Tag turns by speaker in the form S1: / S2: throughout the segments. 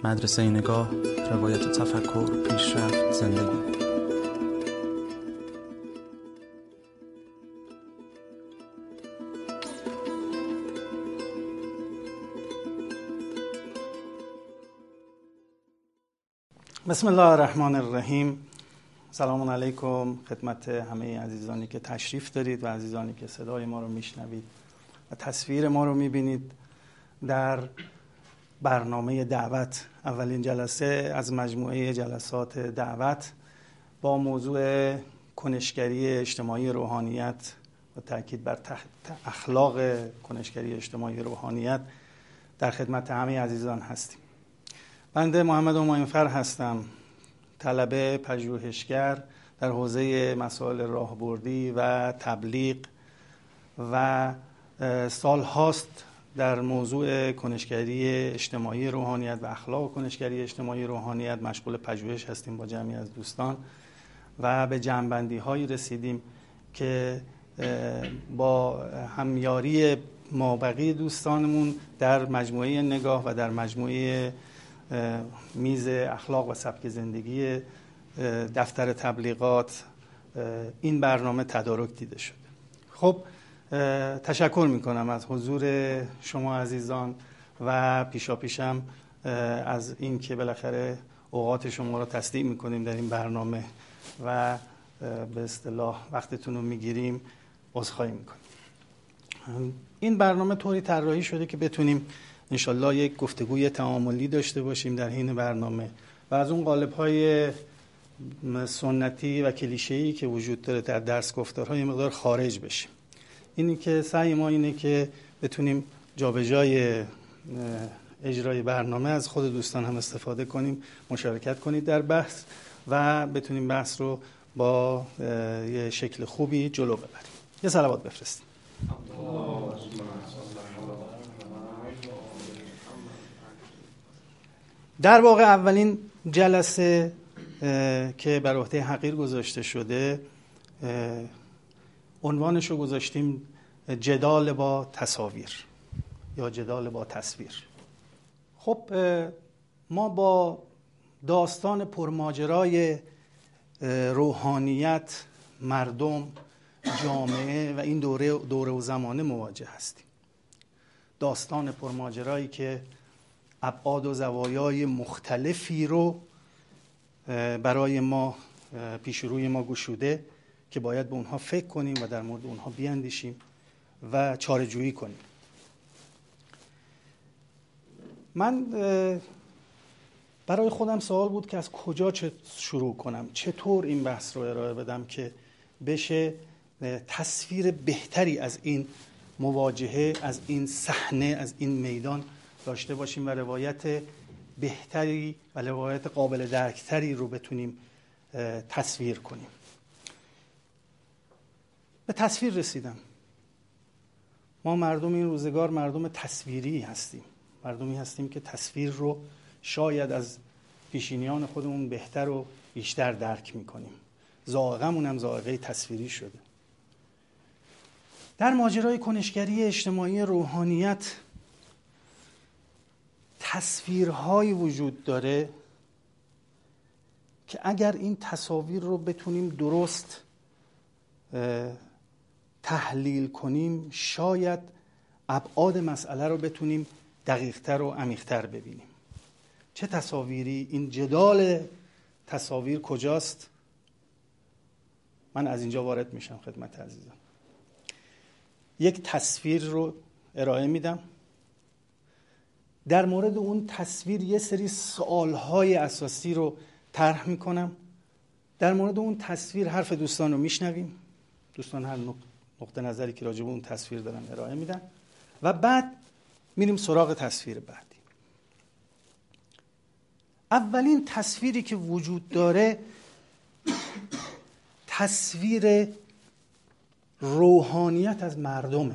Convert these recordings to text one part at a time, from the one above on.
S1: مدرسه نگاه، روایت تفکر، پیشرفت، زندگی.
S2: بسم الله الرحمن الرحیم. سلام علیکم خدمت همه عزیزانی که تشریف دارید و عزیزانی که صدای ما رو میشنوید و تصویر ما رو میبینید در برنامه دعوت. اولین جلسه از مجموعه جلسات دعوت با موضوع کنشگری اجتماعی روحانیت و تاکید بر اخلاق کنشگری اجتماعی روحانیت در خدمت همه عزیزان هستیم. بنده محمد همایونفر هستم، طلبه پژوهشگر در حوزه مسائل راهبردی و تبلیغ و سالهاست در موضوع کنشگری اجتماعی روحانیت و اخلاق کنشگری اجتماعی روحانیت مشغول پژوهش هستیم با جمعی از دوستان و به جمع‌بندی هایی رسیدیم که با همیاری مابقی دوستانمون در مجموعه نگاه و در مجموعه میز اخلاق و سبک زندگی دفتر تبلیغات این برنامه تدارک دیده شده. خب تشکر میکنم از حضور شما عزیزان و پیشاپیشم از این که بالاخره اوقات شما رو تصدیق میکنیم در این برنامه و به اصطلاح وقتتون رو میگیریم، عذرخواهی میکنیم. این برنامه طوری طراحی شده که بتونیم انشالله یک گفتگوی تعاملی داشته باشیم در حین برنامه و از اون قالب‌های سنتی و کلیشه‌ای که وجود داره در درس گفتارها یه مقدار خارج بشیم. اینی که سعی ما اینه که بتونیم جابجای اجرای برنامه از خود دوستان هم استفاده کنیم، مشارکت کنید در بحث و بتونیم بحث رو با یه شکل خوبی جلو ببریم. یه صلوات بفرستیم. در واقع اولین جلسه که بر عهده حقیر گذاشته شده عنوانش رو گذاشتیم جدال با تصاویر یا جدال با تصویر. خب ما با داستان پرماجرای روحانیت، مردم، جامعه و این دوره و زمانه مواجه هستیم. داستان پرماجرایی که ابعاد و زوایای مختلفی رو برای ما پیش روی ما گشوده که باید به اونها فکر کنیم و در مورد اونها بیاندیشیم و چاره‌جویی کنیم. من برای خودم سوال بود که از کجا شروع کنم، چطور این بحث رو ارائه بدم که بشه تصویر بهتری از این مواجهه، از این صحنه، از این میدان داشته باشیم و روایت بهتری و روایت قابل درکتری رو بتونیم تصویر کنیم. به تصویر رسیدم. ما مردم این روزگار مردم تصویری هستیم. مردمی هستیم که تصویر رو شاید از پیشینیان خودمون بهتر و بیشتر درک میکنیم. ذائقه‌مون هم ذائقه تصویری شده. در ماجرای کنشگری اجتماعی روحانیت تصویرهایی وجود داره که اگر این تصاویر رو بتونیم درست تحلیل کنیم شاید ابعاد مسئله رو بتونیم دقیق‌تر و عمیق‌تر ببینیم. چه تصاویری؟ این جدال تصاویر کجاست؟ من از اینجا وارد میشم خدمت عزیزان. یک تصویر رو ارائه میدم. در مورد اون تصویر یه سری سوالهای اساسی رو طرح میکنم. در مورد اون تصویر حرف دوستان رو میشنویم. دوستان هر نقطه نظری که راجع به اون تصویر دارن ارائه میدن و بعد میریم سراغ تصویر بعدی. اولین تصویری که وجود داره تصویر روحانیت از مردمه.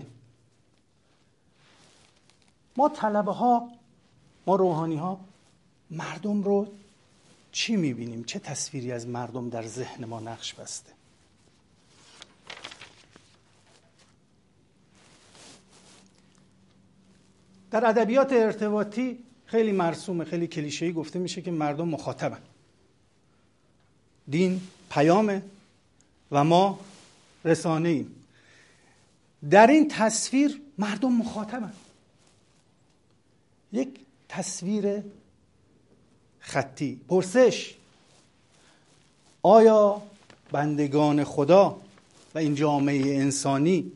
S2: ما طلبه ها، ما روحانی ها مردم رو چی میبینیم؟ چه تصویری از مردم در ذهن ما نقش بسته؟ در ادبیات ارتباطی خیلی مرسومه، خیلی کلیشه‌ای گفته میشه که مردم مخاطبن. دین پیامه و ما رسانه ایم. در این تصویر مردم مخاطبن. یک تصویر خطی. پرسش: آیا بندگان خدا و این جامعه انسانی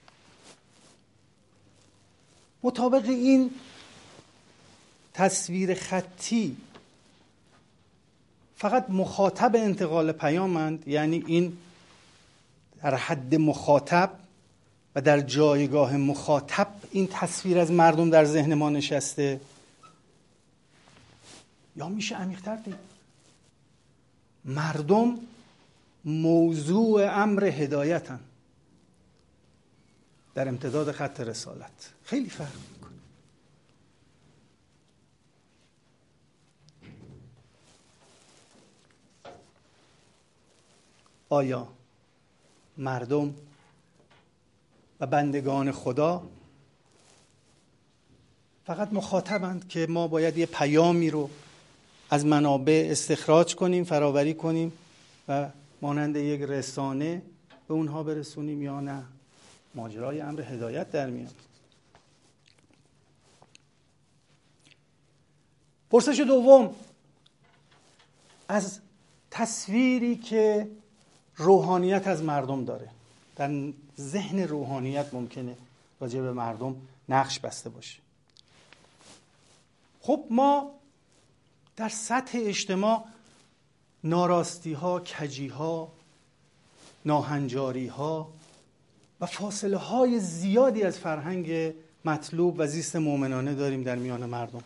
S2: مطابق این تصویر خطی فقط مخاطب انتقال پیامند؟ یعنی این در حد مخاطب و در جایگاه مخاطب این تصویر از مردم در ذهن ما نشسته، یا میشه عمیق‌تر دید؟ مردم موضوع امر هدایتن در امتداد خط رسالت. خیلی فرق میکنه. آیا مردم و بندگان خدا فقط مخاطبند که ما باید یه پیامی رو از منابع استخراج کنیم، فراوری کنیم و مانند یک رسانه به اونها برسونیم، یا نه ماجرای امر هدایت در میاد؟ پرسش دوم: از تصویری که روحانیت از مردم داره، در ذهن روحانیت ممکنه راجع به مردم نقش بسته باشه. خب ما در سطح اجتماع ناراستی ها، کجی ها، ناهنجاری ها و فاصله های زیادی از فرهنگ مطلوب و زیست مؤمنانه داریم در میان مردم.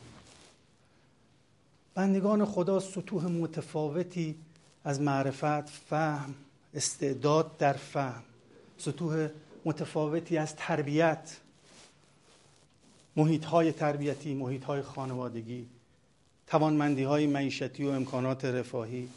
S2: بندگان خدا سطوح متفاوتی از معرفت، فهم، استعداد در فهم، سطوح متفاوتی از تربیت، محیط‌های تربیتی، محیط‌های خانوادگی، توانمندی‌های معیشتی و امکانات رفاهی،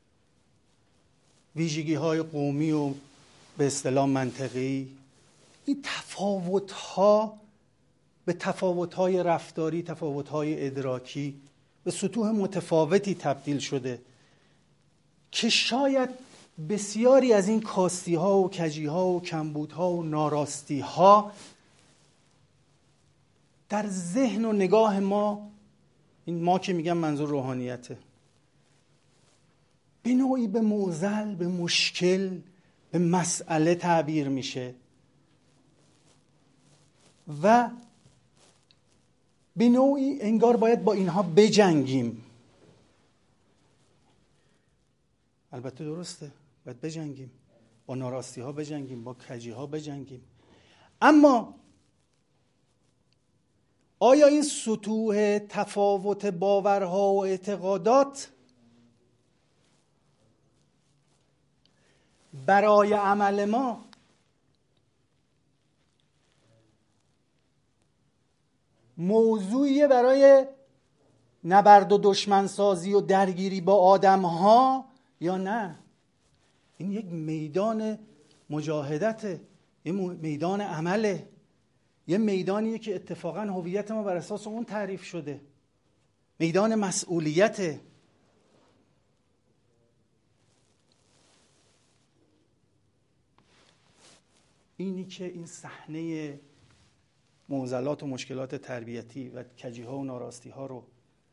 S2: ویژگی‌های قومی و به اصطلاح منطقی، این تفاوت‌ها به تفاوت‌های رفتاری، تفاوت‌های ادراکی به سطوح متفاوتی تبدیل شده که شاید بسیاری از این کاستی‌ها و کجی‌ها و کمبودها و ناراستی‌ها در ذهن و نگاه ما، این ما که میگم منظور روحانیته، به نوعی به معضل، به مشکل، به مسئله تعبیر میشه و به نوعی انگار باید با اینها بجنگیم. البته درسته، باید بجنگیم، با ناراستی ها بجنگیم، با کجی ها بجنگیم، اما آیا این سطوح تفاوت باورها و اعتقادات برای عمل ما موضوعیه برای نبرد و دشمنسازی و درگیری با آدم‌ها یا نه؟ این یک میدان مجاهدته، یه میدان عمله، یه میدانیه که اتفاقاً هویت ما بر اساس اون تعریف شده، میدان مسئولیته. اینی که این صحنه معضلات و مشکلات تربیتی و کجی‌ها و ناراستی‌ها رو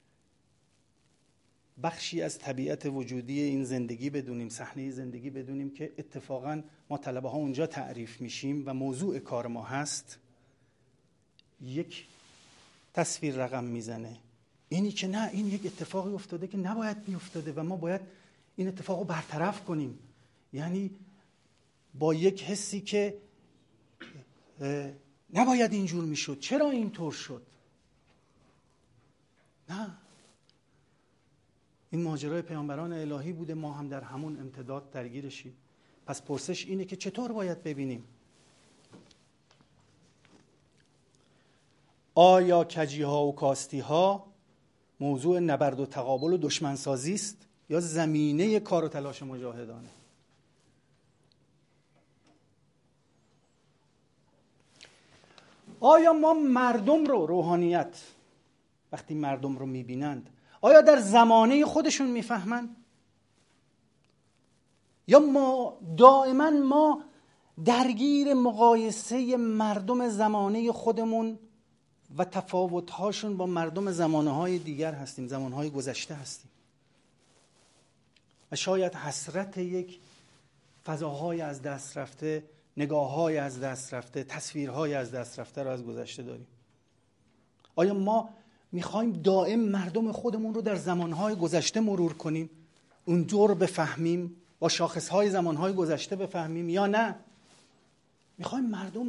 S2: بخشی از طبیعت وجودی این زندگی بدونیم، صحنه زندگی بدونیم که اتفاقاً ما طلبه ها اونجا تعریف میشیم و موضوع کار ما هست، یک تصویر رقم میزنه. اینی که نه، این یک اتفاقی افتاده که نباید بیفتاده و ما باید این اتفاق رو برطرف کنیم، یعنی با یک حسی که نباید اینجور میشد، چرا اینطور شد؟ نه، این ماجرای پیامبران الهی بوده، ما هم در همون امتداد درگیرشیم. پس پرسش اینه که چطور باید ببینیم؟ آیا کجی‌ها و کاستی‌ها موضوع نبرد و تقابل و دشمنسازی است یا زمینه کار و تلاش مجاهدانه؟ آیا ما مردم رو، روحانیت وقتی مردم رو میبینند آیا در زمانه خودشون میفهمند؟ یا دائما ما درگیر مقایسه مردم زمانه خودمون و تفاوت‌هاشون با مردم زمانه‌های دیگر هستیم، زمانه‌های گذشته هستیم و شاید حسرت یک فضاهای از دست رفته، نگاه‌های از دست رفته، تصویرهای از دست رفته رو از گذشته داریم. آیا ما میخوایم دائم مردم خودمون رو در زمانهای گذشته مرور کنیم، اونجور بفهمیم، با شاخصهای زمانهای گذشته بفهمیم، یا نه میخوایم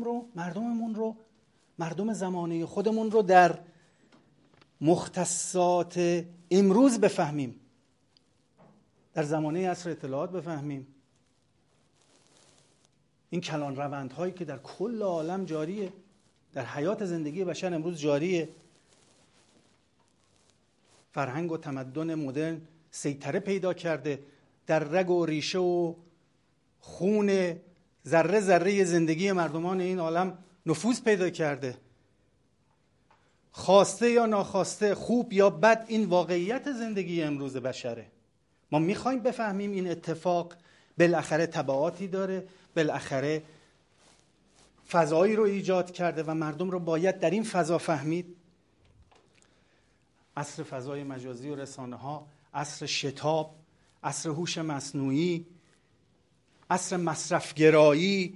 S2: مردم زمانه خودمون رو در مختصات امروز بفهمیم، در زمانه عصر اطلاعات بفهمیم؟ این کلان روندهایی که در کل عالم جاریه، در حیات زندگی بشر امروز جاریه، فرهنگ و تمدن مدرن سیطره پیدا کرده، در رگ و ریشه و خون ذره ذره زندگی مردمان این عالم نفوذ پیدا کرده. خواسته یا ناخواسته، خوب یا بد، این واقعیت زندگی امروز بشره. ما میخوایم بفهمیم این اتفاق بالاخره تبعاتی داره، بالاخره فضایی رو ایجاد کرده و مردم رو باید در این فضا فهمید. عصر فضای مجازی و رسانه ها، عصر شتاب، عصر هوش مصنوعی، عصر مصرفگرایی،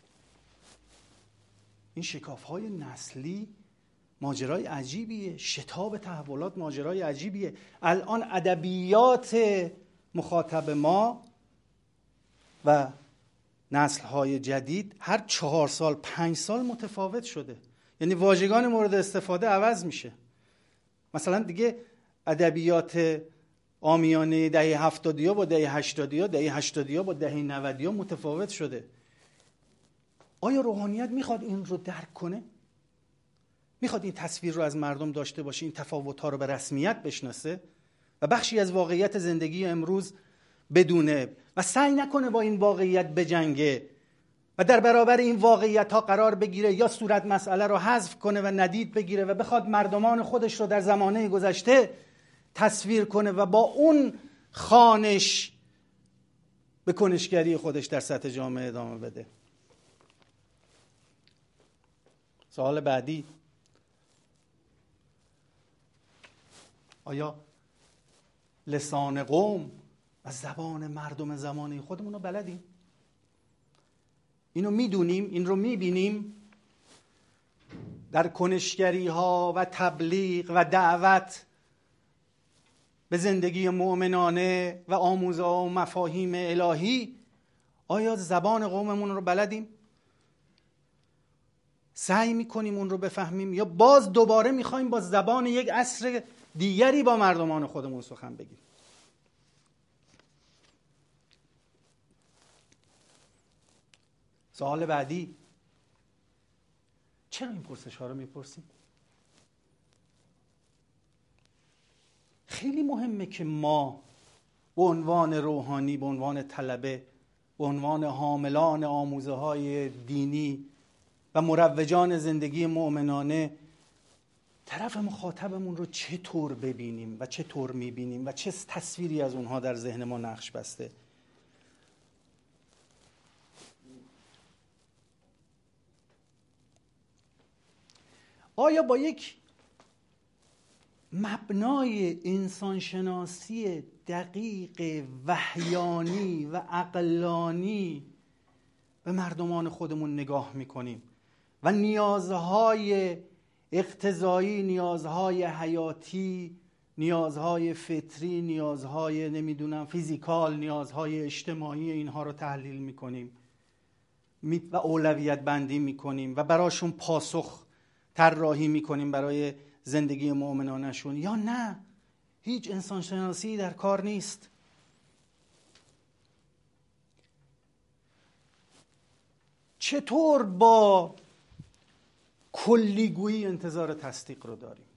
S2: این شکاف‌های نسلی ماجرای عجیبیه. شتاب تحولات ماجرای عجیبیه. الان ادبیات مخاطب ما و نسل‌های جدید هر 4 سال 5 سال متفاوت شده، یعنی واژگان مورد استفاده عوض میشه. مثلا دیگه ادبیات عامیانه دهه 70 با دهه 80 دهه 80 با دهه 90 متفاوت شده. آیا روحانیت میخواد این رو درک کنه؟ میخواد این تصویر رو از مردم داشته باشه، این تفاوت‌ها رو به رسمیت بشناسه و بخشی از واقعیت زندگی امروز بدونه و سعی نکنه با این واقعیت بجنگه و در برابر این واقعیت‌ها قرار بگیره یا صورت مسئله رو حذف کنه و ندید بگیره و بخواد مردمان خودش رو در زمانه گذشته تصویر کنه و با اون خوانش به کنشگری خودش در سطح جامعه ادامه بده. سوال بعدی: آیا لسان قوم و زبان مردم زمانه خودمون رو بلدیم؟ اینو میدونیم؟ این رو میبینیم؟ در کنشگری ها و تبلیغ و دعوت به زندگی مؤمنانه و آموزه و مفاهیم الهی آیا زبان قوممون رو بلدیم؟ سعی میکنیم اون رو بفهمیم یا باز دوباره میخوایم با زبان یک عصر دیگری با مردمان خودمون سخن بگیم؟ سوال بعدی: چرا این پرسش ها رو میپرسیم؟ خیلی مهمه که ما به عنوان روحانی، به عنوان طلبه، به عنوان حاملان آموزه های دینی و مروجان زندگی مؤمنانه طرف مخاطبمون رو چطور ببینیم و چطور میبینیم و چه تصویری از اونها در ذهن ما نقش بسته. آیا با یک مبنای انسانشناسی دقیق وحیانی و عقلانی به مردمان خودمون نگاه میکنیم و نیازهای اقتضایی، نیازهای حیاتی، نیازهای فطری، نیازهای فیزیکال، نیازهای اجتماعی اینها رو تحلیل میکنیم و اولویت بندی میکنیم و براشون پاسخ طراحی میکنیم برای زندگی مؤمنانشون، یا نه هیچ انسانشناسی در کار نیست؟ چطور با کلیگویی انتظار تصدیق رو داریم؟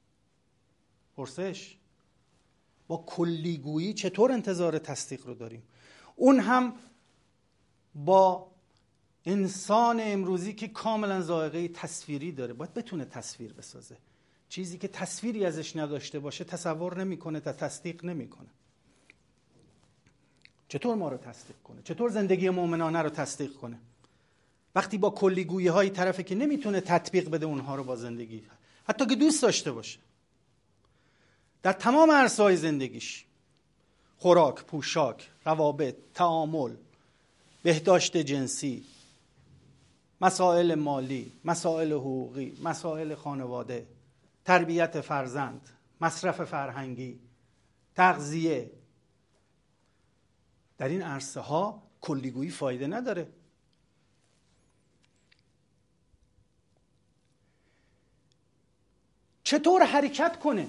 S2: پرسش: با کلیگویی چطور انتظار تصدیق رو داریم؟ اون هم با انسان امروزی که کاملا ذائقه تصویری داره، باید بتونه تصویر بسازه. چیزی که تصویری ازش نداشته باشه تصور نمیکنه تا تصدیق نمیکنه. چطور ما رو تصدیق کنه؟ چطور زندگی مؤمنانه رو تصدیق کنه وقتی با کلیگویی های طرفی که نمیتونه تطبیق بده اونها رو با زندگی، حتی که دوست داشته باشه، در تمام عرصه‌های زندگیش، خوراک، پوشاک، روابط، تعامل، بهداشت جنسی، مسائل مالی، مسائل حقوقی، مسائل خانواده، تربیت فرزند، مصرف فرهنگی، تغذیه، در این عرصه ها کلیگویی فایده نداره. چطور حرکت کنه؟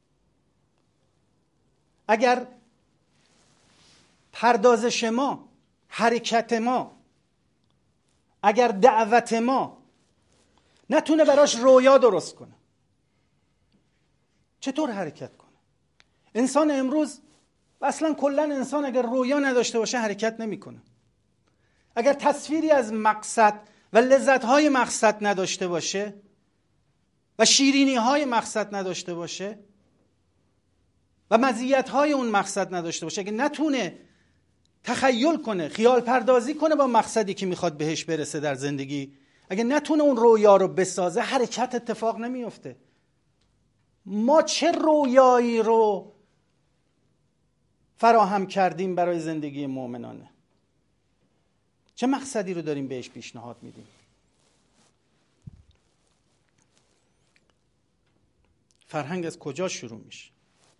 S2: اگر پردازش ما، حرکت ما، اگر دعوت ما نتونه براش رویا درست کنه، چطور حرکت کنه؟ انسان امروز و اصلا کلا انسان اگر رویا نداشته باشه حرکت نمیکنه. اگر تصویری از مقصد و لذت‌های مقصد نداشته باشه و شیرینی‌های مقصد نداشته باشه و مزیت‌های اون مقصد نداشته باشه، اگه نتونه تخیل کنه، خیال پردازی کنه با مقصدی که میخواد بهش برسه در زندگی، اگه نتونه اون رویا رو بسازه، حرکت اتفاق نمیفته. ما چه رویایی رو فراهم کردیم برای زندگی مؤمنانه؟ چه مقصدی رو داریم بهش پیشنهاد میدیم؟ فرهنگ از کجا شروع میشه؟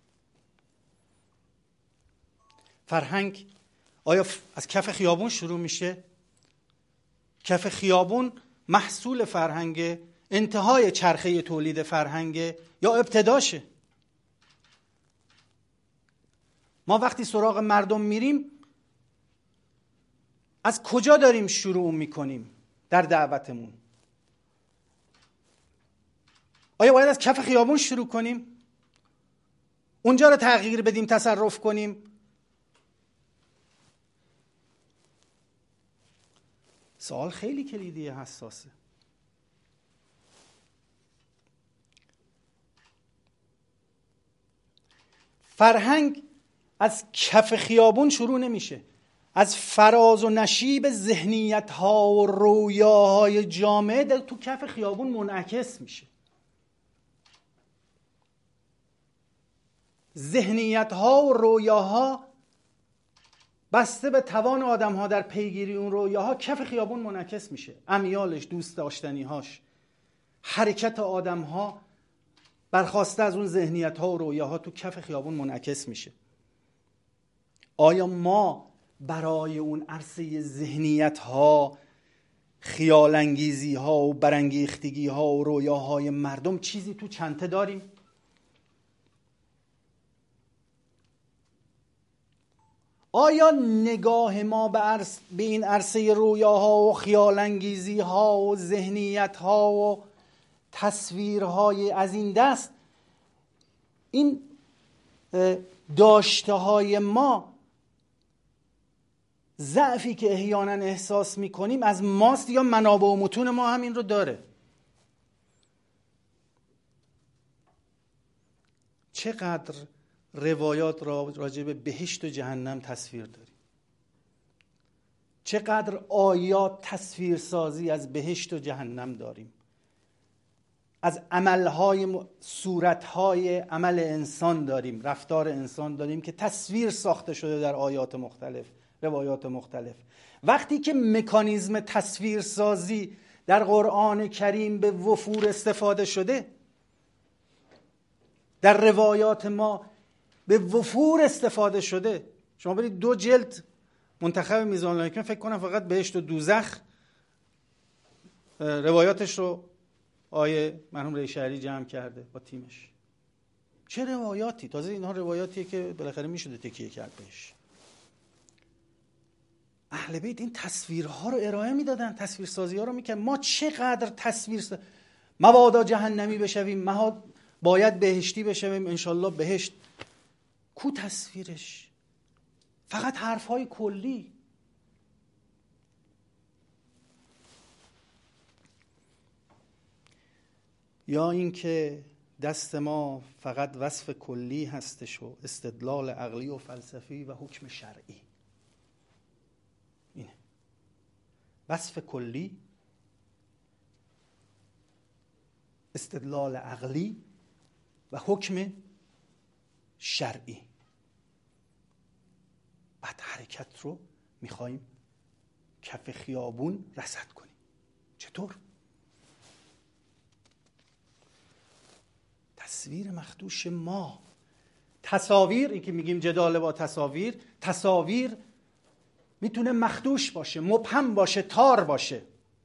S2: فرهنگ آیا از کف خیابون شروع میشه؟ کف خیابون محصول فرهنگ، انتهای چرخه تولید فرهنگ یا ابتداشه؟ ما وقتی سراغ مردم میریم از کجا داریم شروع میکنیم در دعوتمون؟ آیا باید از کف خیابون شروع کنیم؟ اونجا رو تغییر بدیم، تصرف کنیم؟ سوال خیلی کلیدی حساسه. فرهنگ از کف خیابون شروع نمیشه، از فراز و نشیب ذهنیت‌ها و رویاهای جامعه در تو کف خیابون منعکس میشه. ذهنیت‌ها و رویاها بسته به توان آدم‌ها در پیگیری اون رویاها کف خیابون منعکس میشه. امیالش، دوست داشتنی‌هاش، حرکت آدم‌ها برخواسته از اون ذهنیت‌ها و رویاها تو کف خیابون منعکس میشه. آیا ما برای اون عرصه ذهنیت‌ها، خیال انگیزی‌ها و برانگیختگی‌ها و رویاهای مردم چیزی تو چنته داریم؟ آیا نگاه ما به این عرصه رویاها و خیال انگیزی‌ها و ذهنیت‌ها و تصویرهای از این دست، این داشته‌های ما، ضعفی که احیانا احساس میکنیم از ماست یا منابع و متون ما هم این رو داره؟ چقدر روایات راجع به بهشت و جهنم تصویر داریم؟ چقدر آیات تصویرسازی از بهشت و جهنم داریم؟ از عملهای، صورتهای عمل انسان داریم، رفتار انسان داریم که تصویر ساخته شده در آیات مختلف، روایات مختلف. وقتی که مکانیزم تصویرسازی در قرآن کریم به وفور استفاده شده، در روایات ما به وفور استفاده شده، شما برید 2 جلد منتخب میزان الحکمه، فکر کنم فقط بهشت و دوزخ روایاتش رو آیه مرحوم رئی شهری جمع کرده با تیمش. چه روایاتی! تازه اینها روایاتیه که بالاخره میشده تکیه کرد بهش. اهل بیت این تصویرها رو ارائه میدادن، تصویرسازی ها رو میکرد. ما چقدر مبادا جهنمی بشویم، باید بهشتی بشویم، انشالله بهشت. کو تصویرش؟ فقط حرفهای کلی. یا اینکه دست ما فقط وصف کلی هستش و استدلال عقلی و فلسفی و حکم شرعی. اینه وصف کلی، استدلال عقلی و حکم شرعی. بعد حرکت رو میخواییم کف خیابون رصد کنیم. چطور؟ تصویر مخدوش ما، تصاویر، این که میگیم جدال با تصاویر میتونه مخدوش باشه، مبهم باشه، تار باشه.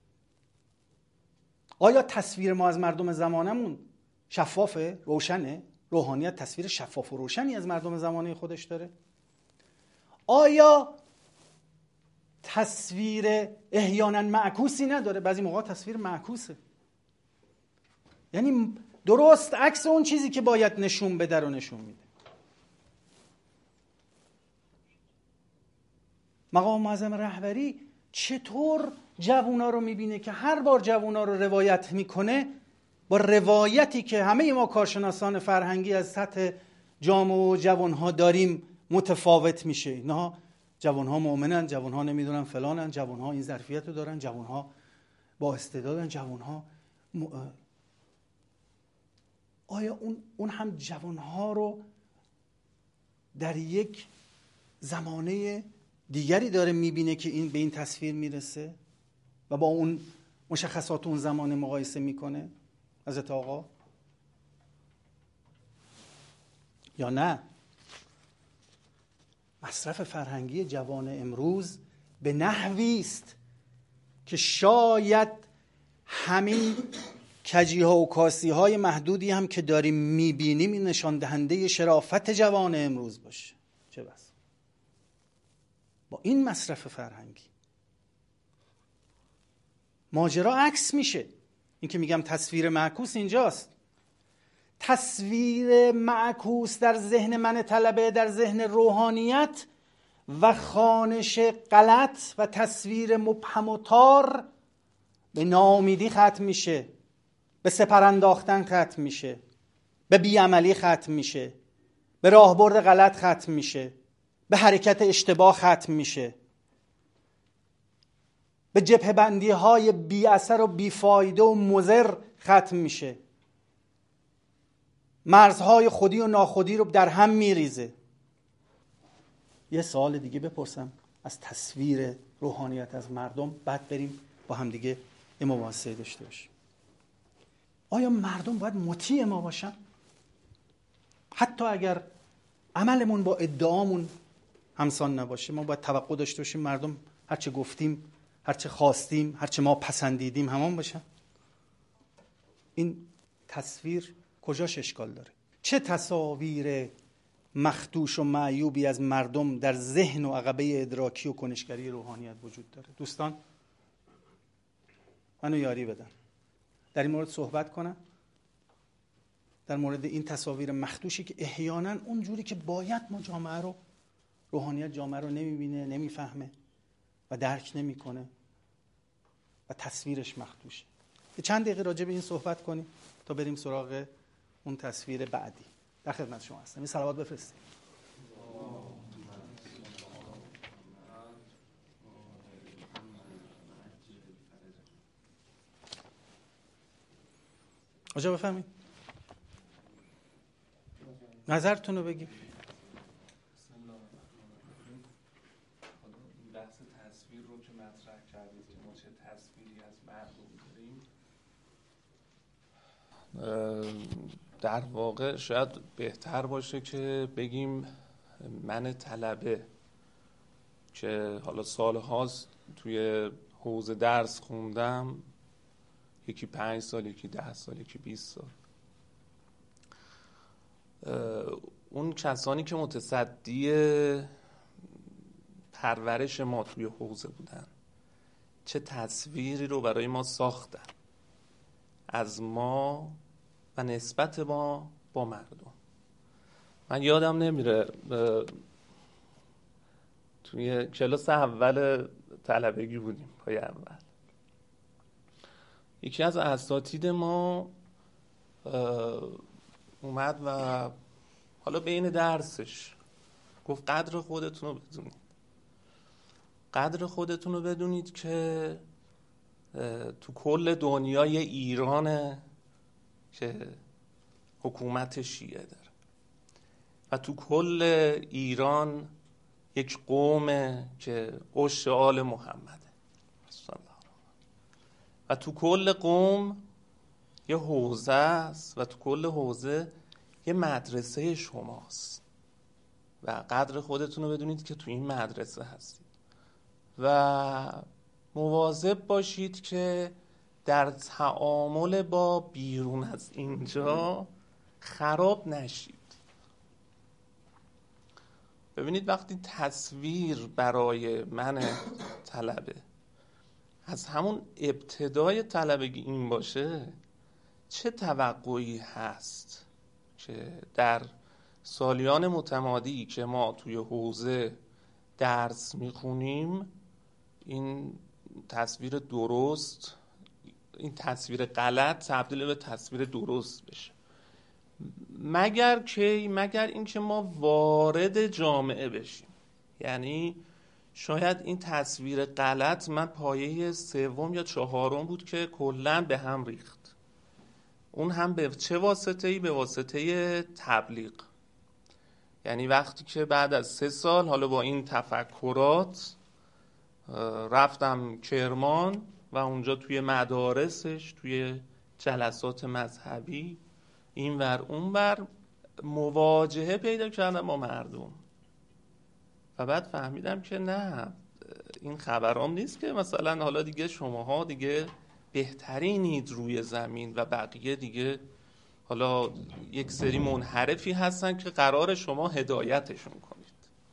S2: آیا تصویر ما از مردم زمانمون شفافه، روشنه؟ روحانیت تصویر شفاف و روشنی از مردم زمانه خودش داره؟ آیا تصویر احیانا معکوسی نداره؟ بعضی موقع تصویر معکوسه، یعنی درست عکس اون چیزی که باید نشون بده رو نشون میده. مقام معظم رهبری چطور جوونا رو میبینه که هر بار جوونا رو روایت میکنه با روایتی که همه ما کارشناسان فرهنگی از سطح جامعه و جوانها داریم متفاوت میشه. نه، جوانها مؤمنن، جوانها نمیدونن فلانن، جوانها این ظرفیت رو دارن، جوانها با استعدادن، جوانها آیا اون هم جوانها رو در یک زمانه دیگری داره میبینه که این به این تصویر میرسه و با اون مشخصات اون زمانه مقایسه میکنه حضرت آقا؟ یا نه مصرف فرهنگی جوان امروز به نحوی است که شاید همین کجی‌ها و کاسی‌های محدودی هم که داریم میبینیم این نشان دهنده شرافت جوان امروز باشه. چه بس با این مصرف فرهنگی ماجرا عکس میشه. این که میگم تصویر معکوس اینجاست. تصویر معکوس در ذهن من طلبه، در ذهن روحانیت و خوانش غلط و تصویر مبهم و تار به ناامیدی ختم میشه، به سپر انداختن ختم میشه، به بیعملی ختم میشه، به راهبرد غلط ختم میشه، به حرکت اشتباه ختم میشه، به جبهه بندی های بی اثر و بی فایده و مضر ختم میشه، مرزهای خودی و ناخودی رو در هم میریزه. یه سوال دیگه بپرسم از تصویر روحانیت از مردم، بعد بریم با هم دیگه یه مباحثه داشته باشیم. آیا مردم باید مطیع ما باشن؟ حتی اگر عملمون با ادعامون همسان نباشه، ما باید توقع داشته باشیم مردم هرچه گفتیم، هرچه خواستیم، هرچه ما پسندیدیم همان باشن؟ این تصویر کجاش اشکال داره؟ چه تصاویر مخدوش و معیوبی از مردم در ذهن و عقبه ادراکی و کنشگری روحانیت وجود داره؟ دوستان منو یاری بدن در این مورد صحبت کنم، در مورد این تصاویر مخدوشی که احیانا اونجوری که باید ما جامعه رو، روحانیت جامعه رو نمیبینه، نمیفهمه و درک نمیکنه و تصویرش مخدوشه. چند دقیقه راجع به این صحبت کنیم تا بریم سراغ اون تصویر بعدی. در خدمت شما هستم. این صلوات بفرستید. آجا بفهمید نظرتون رو بگید.
S3: بحث تصویر رو که مطرح کردید که ما چه تصویری از مردم داریم، در واقع شاید بهتر باشه که بگیم من طلبه که حالا سالهاست توی حوزه درس خوندم، یکی 5 سال، یکی 10 سال، یکی 20 سال، اون کسانی که متصدی پرورش ما توی حوزه بودن چه تصویری رو برای ما ساختن از ما و نسبت ما با مردم. من یادم نمیره توی کلاس اول طلبگی بودیم، پای اول، یکی از اساتید ما اومد و حالا بین درسش گفت قدر خودتون رو بدونید. قدر خودتون رو بدونید که تو کل دنیای ایرانه که حکومت شیعه داره و تو کل ایران یک قومه که عشق آل محمده و تو کل قوم یه حوزه است و تو کل حوزه یه مدرسه شماست و قدر خودتون رو بدونید که تو این مدرسه هستید و مواظب باشید که در تعامل با بیرون از اینجا خراب نشید. ببینید وقتی تصویر برای من طلبه از همون ابتدای طلبگی این باشه، چه توقعی هست که در سالیان متمادی که ما توی حوزه درس میخونیم این تصویر درست، این تصویر غلط تبدیل به تصویر درست بشه. مگر اینکه ما وارد جامعه بشیم. یعنی شاید این تصویر غلط من پایه 3 یا 4 بود که کلاً به هم ریخت. اون هم به چه واسطه‌ای؟ به واسطه تبلیغ. یعنی وقتی که بعد از 3 سال حالا با این تفکرات رفتم کرمان و اونجا توی مدارسش، توی جلسات مذهبی اینور اونور مواجهه پیدا کردم با مردم و بعد فهمیدم که نه، این خبرام نیست که مثلا حالا دیگه شماها دیگه بهترینید روی زمین و بقیه دیگه حالا یک سری منحرفی هستن که قرار شما هدایتشون کنید.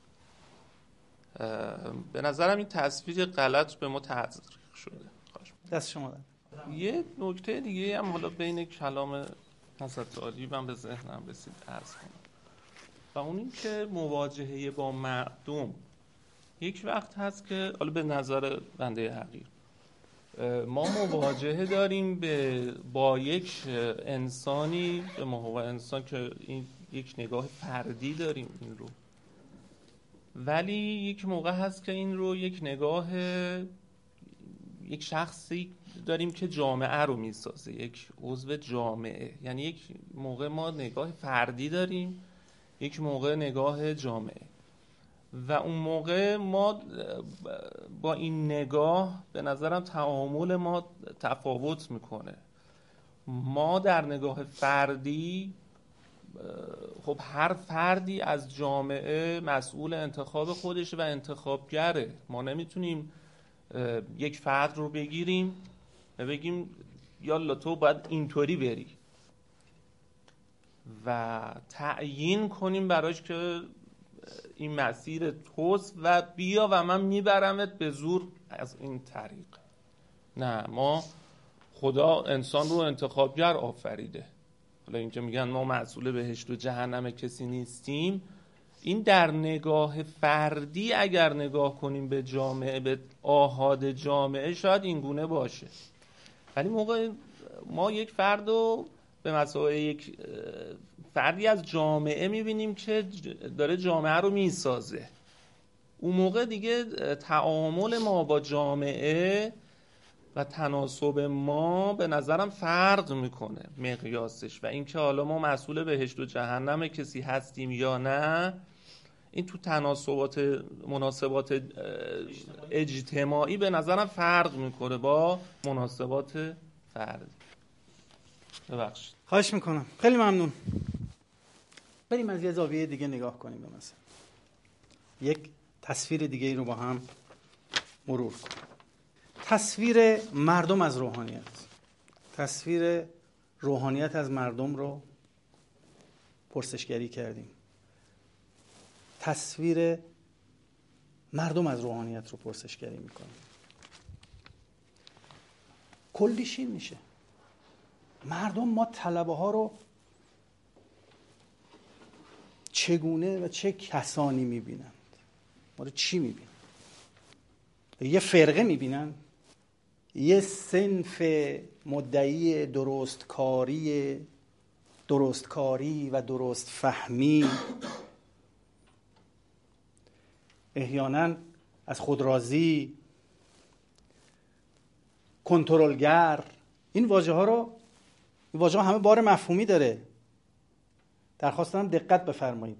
S3: به نظرم این تصویر غلط به ما تزریق شده.
S2: دست شما در.
S3: یه نکته دیگه هم حالا بین کلام حضرت عالی من به ذهنم رسید عرض کنم و اون این که مواجهه با مردم یک وقت هست که حالا به نظر بنده حقیر ما مواجهه داریم با یک انسانی، به ما انسان که این یک نگاه فردی داریم این رو، ولی یک موقع هست که این رو یک نگاه یک شخصی داریم که جامعه رو میسازه، یک عضو جامعه. یعنی یک موقع ما نگاه فردی داریم، یک موقع نگاه جامعه و اون موقع ما با این نگاه به نظرم تعامل ما تفاوت میکنه. ما در نگاه فردی خب هر فردی از جامعه مسئول انتخاب خودشه و انتخابگره. ما نمیتونیم یک فرد رو بگیریم و بگیم یالا تو باید اینطوری بری و تعیین کنیم براش که این مسیر توست و بیا و من میبرمت به زور از این طریق. نه، ما خدا انسان رو انتخابگر آفریده. حالا اینکه میگن ما مسئول بهشت و جهنم کسی نیستیم، این در نگاه فردی اگر نگاه کنیم به جامعه، به آحاد جامعه، شاید این گونه باشه. ولی موقع ما یک فرد رو به مسابقه یک فردی از جامعه میبینیم که داره جامعه رو میسازه، اون موقع دیگه تعامل ما با جامعه و تناسب ما به نظرم فرق میکنه مقیاسش. و اینکه حالا ما مسئول بهشت و جهنم کسی هستیم یا نه، این تو مناسبات اجتماعی به نظرم فرق میکنه با مناسبات فردی. ببخشید.
S2: خواهش میکنم. خیلی ممنون. بریم از یه زاویه دیگه نگاه کنیم به مثلا یک تصویر دیگه ای رو با هم مرور کنیم. تصویر مردم از روحانیت. تصویر روحانیت از مردم رو پرسشگری کردیم. تصویر مردم از روحانیت رو پرسشگری میکنیم. کلیش این میشه: مردم ما طلبه ها رو چگونه و چه کسانی میبینند؟ ما رو چی میبینند؟ یه فرقه میبینند؟ یه صنف مدعی درستکاری درستکاری و درست فهمی، احیانا از خودرازی، کنترلگر، این واژه ها همه بار مفهومی داره. درخواست دارم دقت بفرمایید،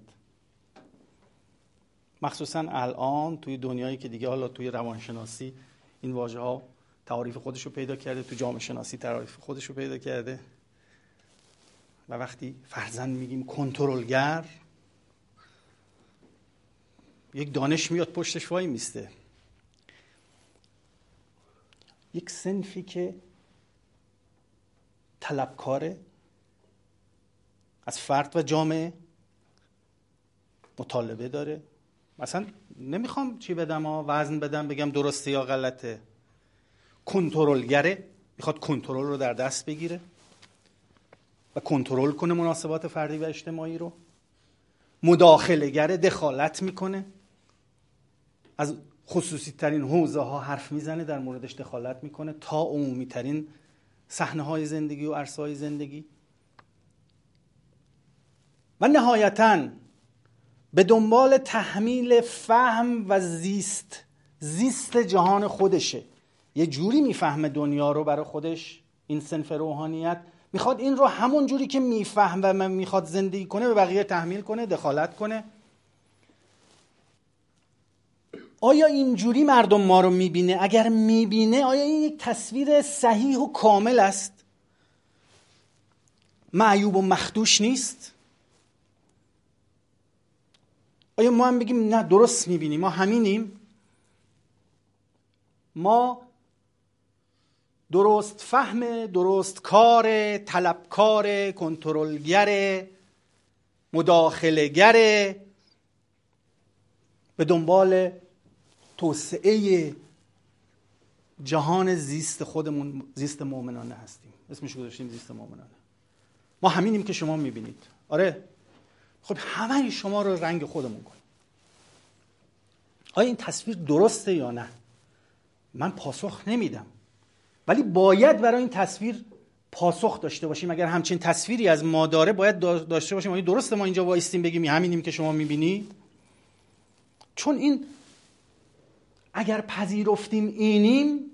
S2: مخصوصا الان توی دنیایی که دیگه حالا توی روانشناسی این واژه ها تعاریف خودش رو پیدا کرده، تو جامعه شناسی تعاریف خودش رو پیدا کرده و وقتی فرضاً میگیم کنترلگر، یک دانش میاد پشتش وای میسته، یک صنفی که طلبکاره، از فرد و جامعه مطالبه داره. مثلا نمیخوام چی بدم وزن بدم بگم درسته یا غلطه، کنترلگره، میخواد کنترل رو در دست بگیره و کنترل کنه مناسبات فردی و اجتماعی رو. مداخله‌گره، دخالت میکنه، از خصوصی ترین حوزه ها حرف میزنه، در موردش دخالت میکنه تا عمومی ترین صحنه های زندگی و عرصه های زندگی. و نهایتاً به دنبال تحمیل فهم و زیست جهان خودشه. یه جوری میفهمه دنیا رو برای خودش، این صنف روحانیت میخواد این رو همون جوری که میفهم و میخواد زندگی کنه به بقیه تحمیل کنه، دخالت کنه. آیا اینجوری مردم ما رو میبینه؟ اگر میبینه آیا این یک تصویر صحیح و کامل است؟ معیوب و مخدوش نیست؟ آیا ما هم بگیم نه درست میبینیم، ما همینیم؟ ما درست فهم، درست کار، طلبکار، کنترلگر، مداخله‌گر، به دنبال توسعه جهان زیست خودمون، زیست مؤمنانه هستیم. اسمش گذاشتیم زیست مؤمنانه. ما همینیم که شما میبینید. آره خب همه شما رو رنگ خودمون کنیم. آیا این تصویر درسته یا نه؟ من پاسخ نمیدم، ولی باید برای این تصویر پاسخ داشته باشیم. اگر همچین تصویری از ما داره باید داشته باشیم. آیا درسته ما اینجا وایستیم بگیم همینیم که شما میبینید؟ چون این اگر پذیرفتیم اینیم،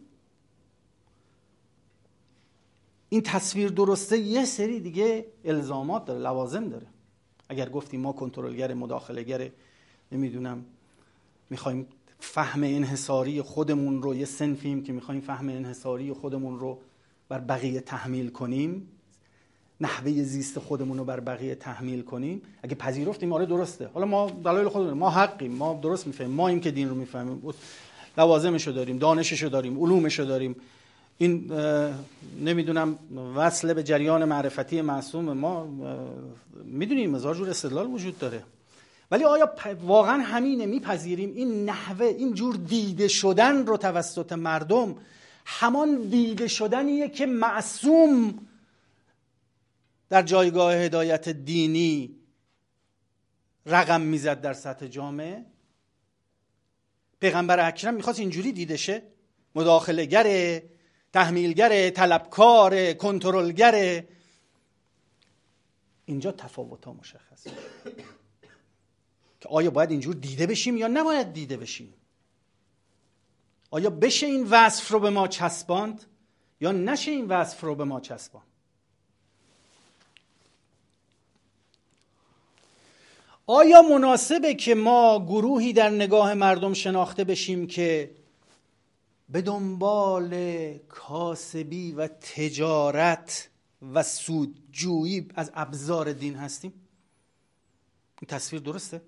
S2: این تصویر درسته، یه سری دیگه الزامات داره، لوازم داره. اگر گفتیم ما کنترلگر، مداخله‌گر، نمیدونم میخوایم فهم انحصاری خودمون رو، یه صنفیم که میخوایم فهم انحصاری خودمون رو بر بقیه تحمیل کنیم، نحوه زیست خودمون رو بر بقیه تحمیل کنیم، اگه پذیرفتیم آره درسته، حالا ما دلایل خودمون، ما حقیم، ما درست میفهمیم، ما این که دین رو میفهمیم، لوازمشو داریم، دانششو داریم، علومشو داریم، این نمیدونم وصل به جریان معرفتی معصوم، ما میدونیم هزار جور استدلال وجود داره. ولی آیا واقعا همینه؟ میپذیریم این نحوه، این جور دیده شدن رو توسط مردم همان دیده شدنیه که معصوم در جایگاه هدایت دینی رقم میزد در سطح جامعه؟ پیغمبر اکرم میخواست اینجوری دیده شه؟ مداخله‌گر، تحمیلگر، طلبکار، کنترلگر. اینجا تفاوت‌ها مشخصه که آیا باید اینجور دیده بشیم یا نباید دیده بشیم. آیا بشه این وصف رو به ما چسباند یا نشه این وصف رو به ما چسباند؟ آیا مناسبه که ما گروهی در نگاه مردم شناخته بشیم که به دنبال کاسبی و تجارت و سودجویی از ابزار دین هستیم؟ این تصویر درسته؟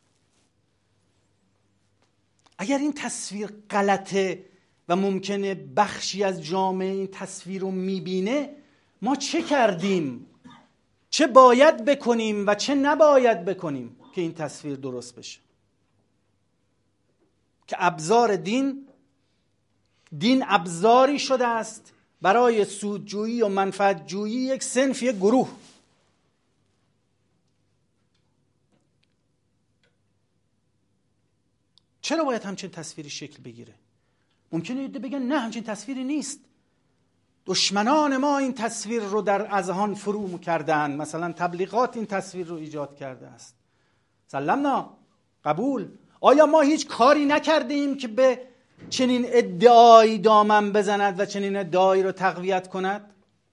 S2: اگر این تصویر غلطه و ممکنه بخشی از جامعه این تصویر رو میبینه، ما چه کردیم؟ چه باید بکنیم و چه نباید بکنیم که این تصویر درست بشه؟ که ابزار دین ابزاری شده است برای سودجویی و منفعتجویی یک صنف، یک گروه. چرا باید همچین تصویری شکل بگیره؟ ممکنه یه بگن نه همچین تصویری نیست. دشمنان ما این تصویر رو در اذهان فرو کردن. مثلا تبلیغات این تصویر رو ایجاد کرده است. سلمنا، قبول. آیا ما هیچ کاری نکردیم که به چنین ادعایی دامن بزند و چنین ادعایی رو تقویت کند؟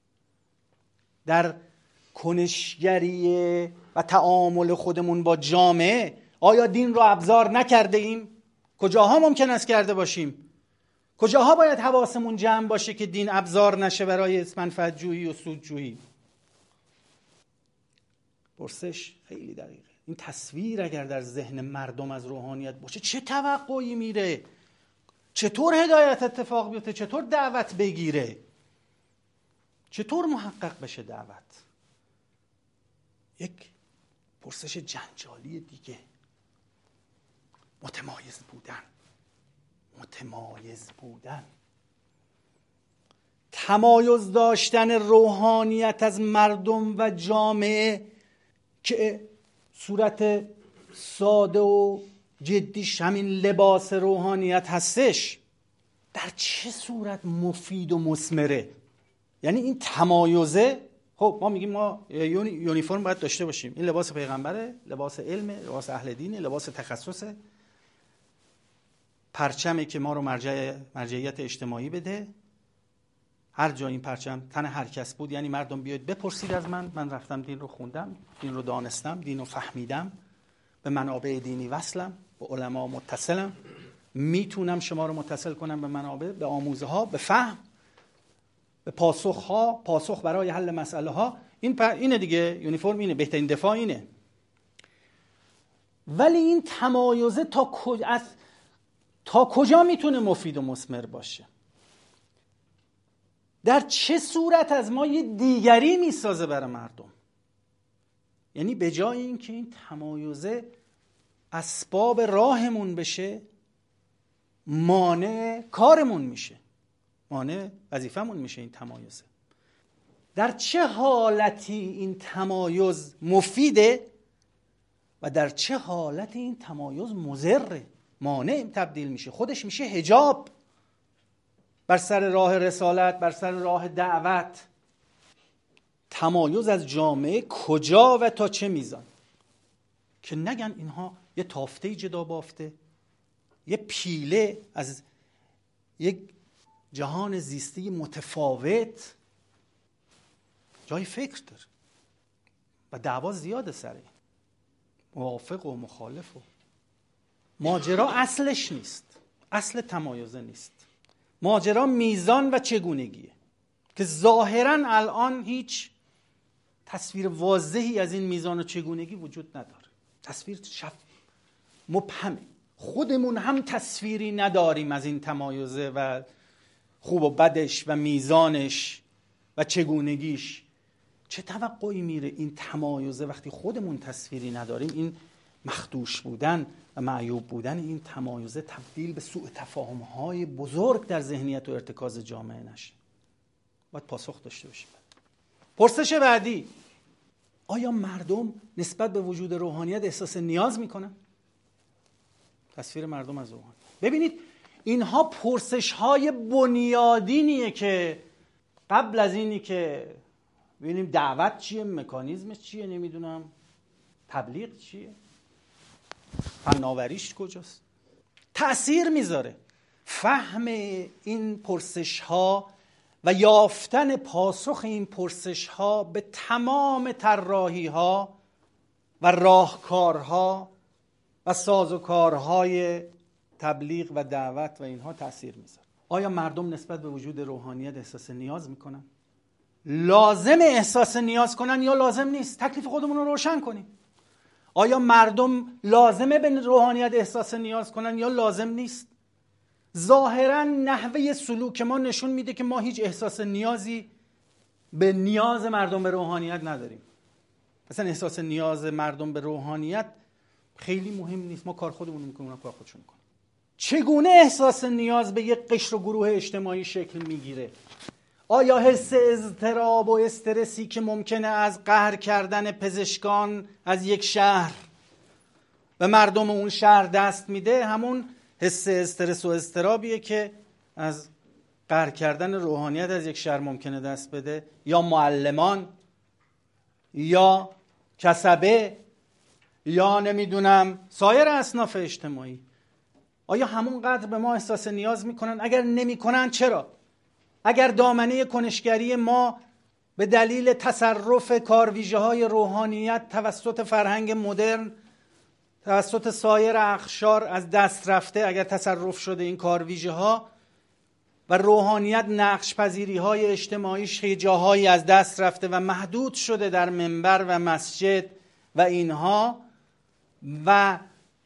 S2: در کنشگری و تعامل خودمون با جامعه آیا دین رو ابزار نکرده ایم؟ کجاها ممکن است کرده باشیم؟ کجاها باید حواسمون جمع باشه که دین ابزار نشه برای منفعت جویی و سود جویی؟ پرسش خیلی دقیقه. این تصویر اگر در ذهن مردم از روحانیت باشه چه توقعی میره؟ چطور هدایت اتفاق بیفته؟ چطور دعوت بگیره؟ چطور محقق بشه دعوت؟ یک پرسش جنجالی دیگه. متمایز بودن، تمایز داشتن روحانیت از مردم و جامعه که صورت ساده و جدیش همین لباس روحانیت هستش، در چه صورت مفید و مثمره؟ یعنی این تمایزه. خب ما میگیم ما یونیفرم باید داشته باشیم، این لباس پیغمبره، لباس علمه، لباس اهل دینه، لباس تخصصه، پرچمی که ما رو مرجعیت اجتماعی بده. هر جا این پرچم تن هر کس بود، یعنی مردم بیاید بپرسید از من رفتم دین رو خوندم، دین رو دانستم، دین رو فهمیدم، به منابع دینی وصلم، به علما متصلم، میتونم شما رو متصل کنم به منابع، به آموزه ها، به فهم، به پاسخ ها، پاسخ برای حل مسئله ها. اینه دیگه، یونیفرم اینه، بهترین دفاع اینه. ولی این تمایزه تا کجا میتونه مفید و مثمر باشه؟ در چه صورت از ما یه دیگری میسازه برای مردم؟ یعنی به جای اینکه این تمایزه اسباب راهمون بشه، مانع کارمون میشه، مانع وظیفمون میشه. این تمایزه در چه حالتی این تمایز مفیده و در چه حالتی این تمایز مضره، مانع تبدیل میشه، خودش میشه حجاب بر سر راه رسالت، بر سر راه دعوت. تمایز از جامعه کجا و تا چه میزان؟ که نگن اینها یه تافته جدا بافته، یه پیله از یک جهان زیستی متفاوت. جای فکر داره و دعوا زیاده سر این، موافق و مخالف. و ماجرا اصلش نیست، اصل تمایزه نیست. ماجرا میزان و چگونگیه که ظاهراً الان هیچ تصویر واضحی از این میزان و چگونگی وجود نداره. تصویر مبهمه. خودمون هم تصویری نداریم از این تمایزه و خوب و بدش و میزانش و چگونگیش. چه توقعی میره این تمایزه وقتی خودمون تصویری نداریم؟ این مخدوش بودن و معیوب بودن این تمایزه تبدیل به سوء تفاهم‌های بزرگ در ذهنیت و ارتکاز جامعه نشه. باید پاسخ داشته باشیم. پرسش بعدی: آیا مردم نسبت به وجود روحانیت احساس نیاز میکنن؟ تصویر مردم از روحانیت. ببینید اینها پرسش‌های بنیادینیه که قبل از اینی که ببینیم دعوت چیه، مکانیزمش چیه، نمیدونم تبلیغ چیه، فناوریش کجاست، تأثیر میذاره. فهم این پرسش‌ها و یافتن پاسخ این پرسش‌ها به تمام طراحی‌ها و راهکارها و سازوکارهای تبلیغ و دعوت و اینها تأثیر میذاره. آیا مردم نسبت به وجود روحانیت احساس نیاز میکنن؟ لازم احساس نیاز کنن یا لازم نیست؟ تکلیف خودمون رو روشن کنیم. آیا مردم لازمه به روحانیت احساس نیاز کنن یا لازم نیست؟ ظاهراً نحوه سلوک ما نشون میده که ما هیچ احساس نیازی به نیاز مردم به روحانیت نداریم. مثلا احساس نیاز مردم به روحانیت خیلی مهم نیست، ما کار خودمون رو میکنیم، اونا کار خودشون میکنن. چگونه احساس نیاز به یک قشر و گروه اجتماعی شکل میگیره؟ آیا حس اضطراب و استرسی که ممکنه از قهر کردن پزشکان از یک شهر به مردم اون شهر دست میده همون حس استرس و اضطرابیه که از قهر کردن روحانیت از یک شهر ممکنه دست بده؟ یا معلمان، یا کسبه، یا نمیدونم سایر اصناف اجتماعی؟ آیا همون قدر به ما احساس نیاز میکنن؟ اگر نمیکنن چرا؟ اگر دامنه کنشگری ما به دلیل تصرف کارویژه‌های روحانیت توسط فرهنگ مدرن، توسط سایر اقشار از دست رفته، اگر تصرف شده این کارویژه‌ها و روحانیت نقش پذیری‌های اجتماعیش یه جاهایی از دست رفته و محدود شده در منبر و مسجد و اینها، و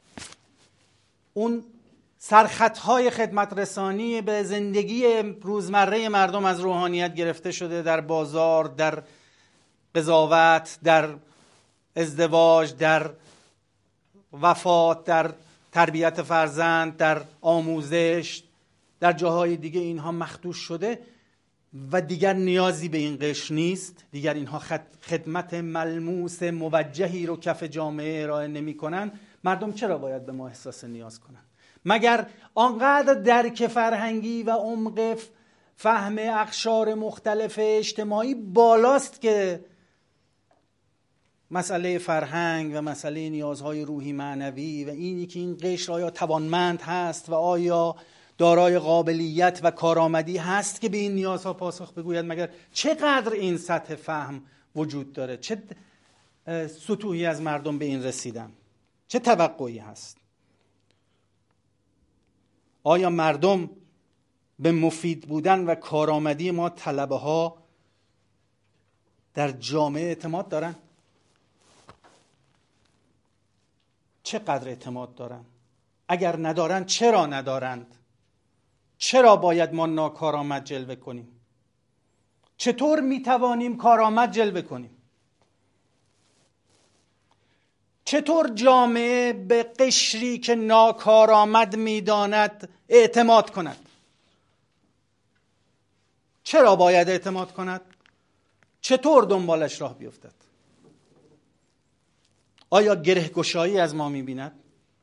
S2: اون سرخطهای خدمت رسانی به زندگی روزمره مردم از روحانیت گرفته شده، در بازار، در قضاوت، در ازدواج، در وفات، در تربیت فرزند، در آموزش، در جاهای دیگه اینها مخدوش شده و دیگر نیازی به این قشر نیست. دیگر اینها خدمت ملموس موجهی رو کف جامعه ارائه نمی کنن. مردم چرا باید به ما احساس نیاز کنن؟ مگر آنقدر درک فرهنگی و عمق فهم اقشار مختلف اجتماعی بالاست که مسئله فرهنگ و مسئله نیازهای روحی معنوی و اینی که این قشر آیا توانمند هست و آیا دارای قابلیت و کارآمدی هست که به این نیازها پاسخ بگوید؟ مگر چقدر این سطح فهم وجود داره؟ چه سطوحی از مردم به این رسیدن؟ چه توقعی هست؟ آیا مردم به مفید بودن و کارآمدی ما طلبه ها در جامعه اعتماد دارن؟ چقدر اعتماد دارن؟ اگر ندارن چرا ندارند؟ چرا باید ما ناکارآمد جلوه کنیم؟ چطور میتوانیم کارآمد جلوه کنیم؟ چطور جامعه به قشری که ناکارآمد میداند اعتماد کند؟ چرا باید اعتماد کند؟ چطور دنبالش راه بیفتد؟ آیا گرهگشایی از ما میبیند؟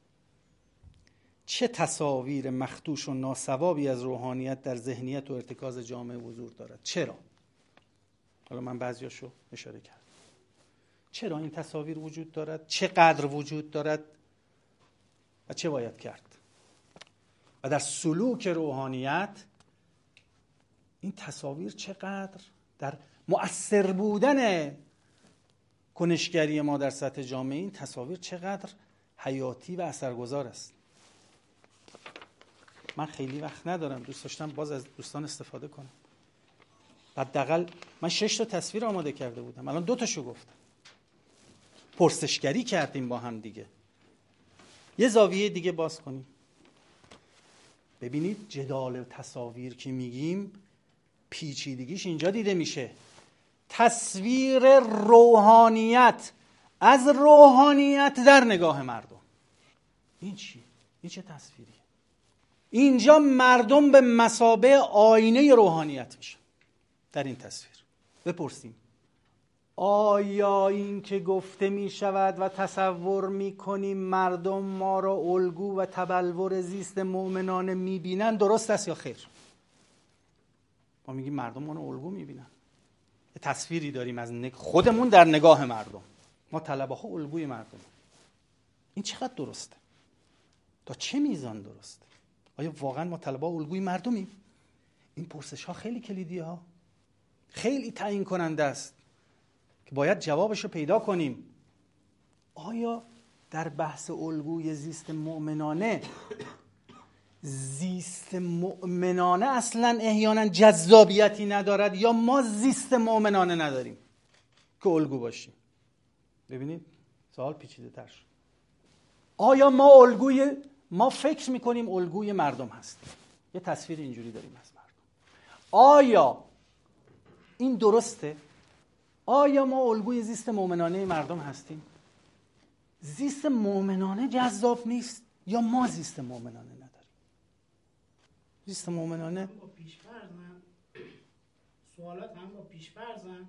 S2: چه تصاویر مخدوش و ناسوابی از روحانیت در ذهنیت و ارتکاز جامعه حضور دارد؟ چرا؟ حالا من بعضیاشو اشاره کردم. چرا این تصاویر وجود دارد؟ چقدر وجود دارد؟ و چه باید کرد؟ و در سلوک روحانیت این تصاویر چقدر در مؤثر بودن کنشگری ما در سطح جامعه، این تصاویر چقدر حیاتی و اثرگذار است؟ من خیلی وقت ندارم، دوست داشتم باز از دوستان استفاده کنم. حداقل من 6 تا تصویر آماده کرده بودم، الان 2 تاشو گفتم. پرسشگری کردیم با هم دیگه. یه زاویه دیگه باز کنیم. ببینید جدال تصاویر که میگیم پیچیدگیش اینجا دیده میشه. تصویر روحانیت از روحانیت در نگاه مردم. این چی؟ این چه تصویریه؟ اینجا مردم به مثابه آینه روحانیت میشن. در این تصویر بپرسیم آیا این که گفته می شود و تصور می کنیم مردم ما را الگو و تبلور زیست مؤمنانه می بینن درست است یا خیر؟ ما میگیم مردم ما را الگو می بینن. یه تصویری داریم از خودمون در نگاه مردم. ما طلبه ها الگوی مردم. این چقدر درسته؟ تا چه میزان درسته؟ آیا واقعا ما طلبه ها الگوی مردمیم؟ این پرسش ها خیلی کلیدی ها، خیلی تعیین کننده است که باید جوابشو پیدا کنیم. آیا در بحث الگوی زیست مؤمنانه، زیست مؤمنانه اصلا احیانا جذابیتی ندارد یا ما زیست مؤمنانه نداریم که الگو باشیم؟ ببینید سوال پیچیده تر شد. آیا ما فکر میکنیم الگوی مردم هستیم، یه تصویر اینجوری داریم از مردم. آیا این درسته؟ آیا ما الگوی زیست مؤمنانه مردم هستیم؟ زیست مؤمنانه جذاب نیست یا ما زیست مؤمنانه نداریم؟ زیست مؤمنانه
S4: با پیش‌فرضن، سوالات هم با پیش‌فرضن.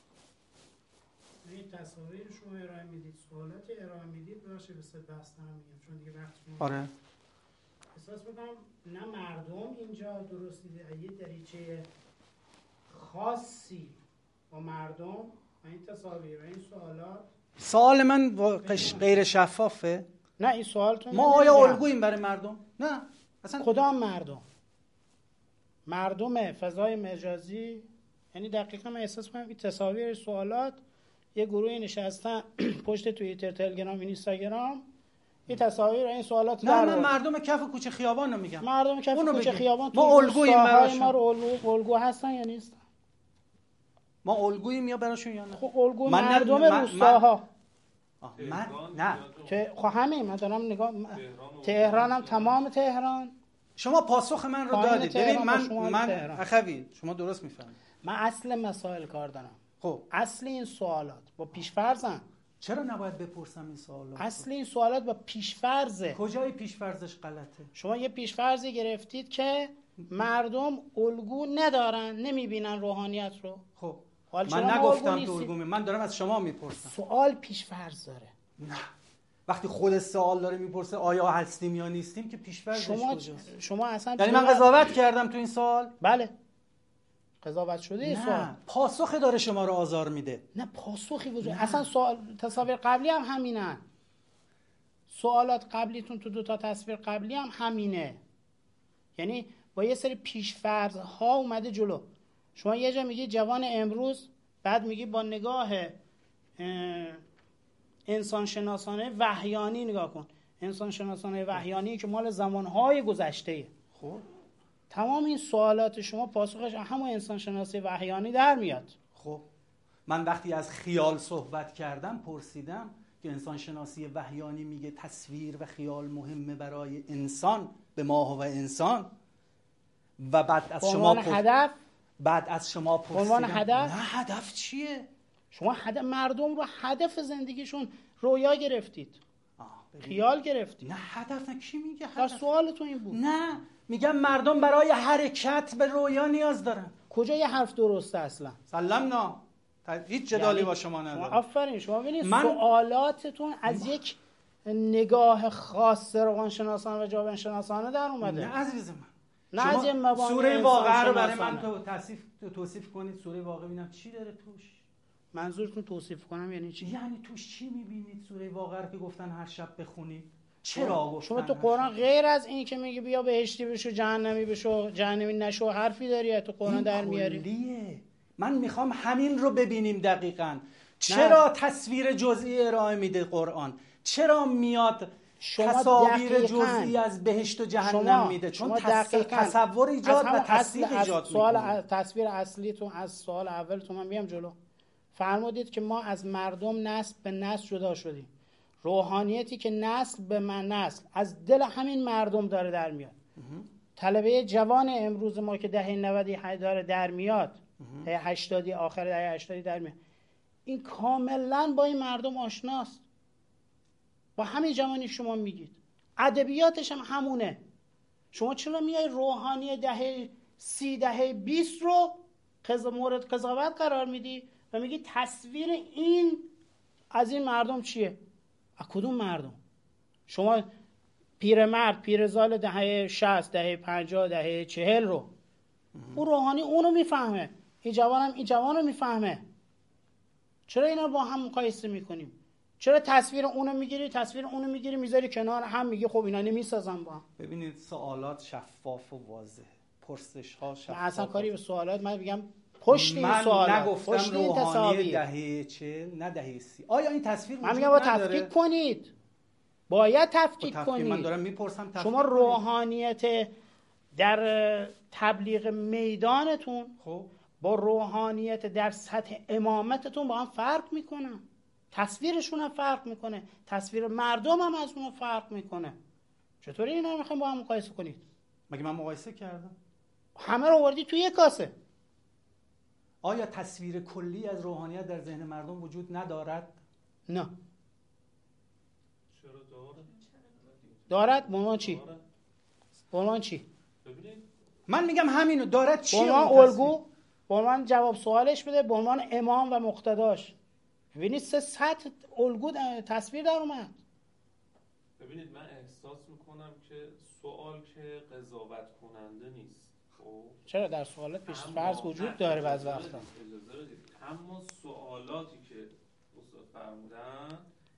S4: این تصاویر شما ارائه میدید، سوالات ارائه میدید، باشه به سه بحث هم میگم چون دیگه وقت شما.
S2: آره
S4: احساس میکنم نه مردم اینجا درست دیده، یه دریچه خاصی با مردم و این تصاویر و این سوالات.
S2: سوال من غیر شفافه؟
S4: نه این سوالتون
S2: ما آیا الگوییم برای مردم؟ نه اصلا.
S4: کدام مردم؟ مردم فضای مجازی، یعنی دقیقا من احساس میکنم این تصاویر سوالات یه گروهی نشستن پشت توییتر، تلگرام، اینستاگرام، این تصاویر این سوالات
S2: نه من مردم کف کوچه خیابان رو میگم.
S4: مردم کف کوچه خیابان
S2: ما الگوییم براشون.
S4: ما رو الگو هستن یا نیستن؟
S2: ما الگوییم یا براشون یا نه؟
S4: خب الگو مردم روستاها.
S2: من نه
S4: که خب همین من دارم نگاه تهرانم، تمام تهران.
S2: شما پاسخ من رو دادید. ببین من اخوی شما درست میفهمید.
S4: من اصل مسائل کار دارم.
S2: خب
S4: اصل این سوالات با پیش‌فرضن.
S2: چرا نباید بپرسم این سوالات؟
S4: اصل این سوالات با پیش‌فرضه.
S2: کجای پیش‌فرضش غلطه؟
S4: شما یه پیش‌فرضی گرفتید که مردم الگو ندارن، نمیبینن روحانیت رو.
S2: خب
S4: من
S2: نگفتم تو الگو، من دارم از شما میپرسم.
S4: سوال پیش‌فرض داره.
S2: نه وقتی خود سوال داره میپرسه آیا هستیم یا نیستیم که پیش‌فرضش کجاست؟
S4: شما اصلا
S2: یعنی من قضاوت کردم تو این سوال؟
S4: بله قضاوت شده این سوال.
S2: پاسخ داره شما رو آزار میده.
S4: نه پاسخی وجود اصلا سوال تصاویر قبلی هم همینن. سوالات قبلیتون تو دو تا تصویر قبلی هم همینه. یعنی با یه سری پیش‌فرض ها اومده جلو. شما یه جا میگی جوان امروز، بعد میگی با نگاه انسان شناسانه وحیانی نگاه کن. انسان شناسانه وحیانی که مال زمانهای گذشته.
S2: خب
S4: تمام این سوالات شما پاسخش همون انسان شناسی وحیانی در میاد.
S2: خب من وقتی از خیال صحبت کردم پرسیدم که انسان شناسی وحیانی میگه تصویر و خیال مهمه برای انسان، به ما و انسان، و بعد از شما پرسیدم
S4: هدف؟
S2: نه هدف چیه؟
S4: شما مردم رو هدف زندگیشون رویا گرفتید، خیال گرفتید.
S2: نه هدف نه. کی میگه هدف؟
S4: در سوالتون این بود.
S2: نه میگم مردم برای حرکت به رویا نیاز دارن.
S4: کجا یه حرف درسته اصلا؟
S2: سلام هیچ جدالی
S4: یعنی
S2: با شما ندارم.
S4: آفرین شما ببینید سوالاتتون از یک نگاه خاص روانشناسان و جامعه‌شناسانه در اومده.
S2: نه عزیز من.
S4: نه از این مبانی
S2: سوره واقعه رو برای من توصیف کنید. سوره واقعه ببینم چی داره توش.
S4: منظورتون توصیف کنم یعنی چی؟
S2: یعنی توش چی میبینید؟ سوره واقعه رو که گفتن هر شب بخونید. چرا گفتن؟
S4: شما تو قرآن غیر از این که میگه بیا بهشتی بشو جهنمی بشو جهنمی نشو حرفی داری تو قرآن در میاری؟
S2: کلیه. من میخوام همین رو ببینیم دقیقاً. چرا تصویر جزئی ارائه میده قرآن؟ چرا میاد تصاویر جزئی از بهشت و جهنم میده؟ چون تصور ایجاد و تصدیق ایجاد میکنه.
S4: تصویر اصلیتون از سوال اولتون من بیام جلو. فرمودید که ما از مردم نسل به نسل جدا شدیم. روحانیتی که نسل به نسل از دل همین مردم داره در میاد. طلبه جوان امروز ما که دهه 90 داره در میاد، دهه 80 آخر دهه 80 در میاد، این کاملا با این مردم آشناست. با همین جوانی شما میگید ادبیاتش هم همونه. شما چرا میای روحانی دهه 30 دهه 20 رو مورد قضاوت قرار میدی و میگی تصویر این از این مردم چیه؟ از کدوم مردم؟ شما پیرمرد پیرزال دهه 60 دهه 50 دهه 40 رو اون روحانی اونو میفهمه، این جوان هم این جوان رو میفهمه. چرا اینا با هم مقایسه میکنیم؟ چرا تصویر اونو میگیری تصویر اونو میگیری میذاری کنار هم میگی خب اینا نمیسازن با هم؟
S2: ببینید سوالات شفاف و واضح، پرسش ها شفاف.
S4: من اصلا کاری به سوالات من میگم پشت این سوالات.
S2: من نگفتم روحانی دهه 40 نه دهه 30. آیا این تصویر وجود نداره؟
S4: من میگم با تفکیک کنید. باید تفکیک کنید.
S2: من دارم میپرسم تفکیک
S4: شما روحانیت در تبلیغ میدانتون
S2: خب
S4: با روحانیت در سطح امامتتون با هم فرق میکنن. تصویرشون هم فرق میکنه، تصویر مردم هم از اون فرق میکنه. چطوری اینا رو میخوایم با هم مقایسه کنید؟
S2: مگه من مقایسه کردم؟
S4: همه رو آوردی توی یک کاسه.
S2: آیا تصویر کلی از روحانیت در ذهن مردم وجود ندارد؟
S4: نه.
S3: چرا
S4: دارد؟ به عنوان چی؟ به عنوان چی؟
S2: من میگم همینو دارد. چیه؟
S4: به عنوان الگو، به عنوان جواب سوالش بده، به عنوان امام و مقتداش. ببینید سه سطح الگو تصویر در اومد.
S3: ببینید من احساس میکنم که سوال که قضاوت کننده نیست. خب
S4: چرا در سوالات پیش فرض وجود داره بعض وقتا.
S3: اجازه بدید. اما سوالاتی که استاد فرمودن،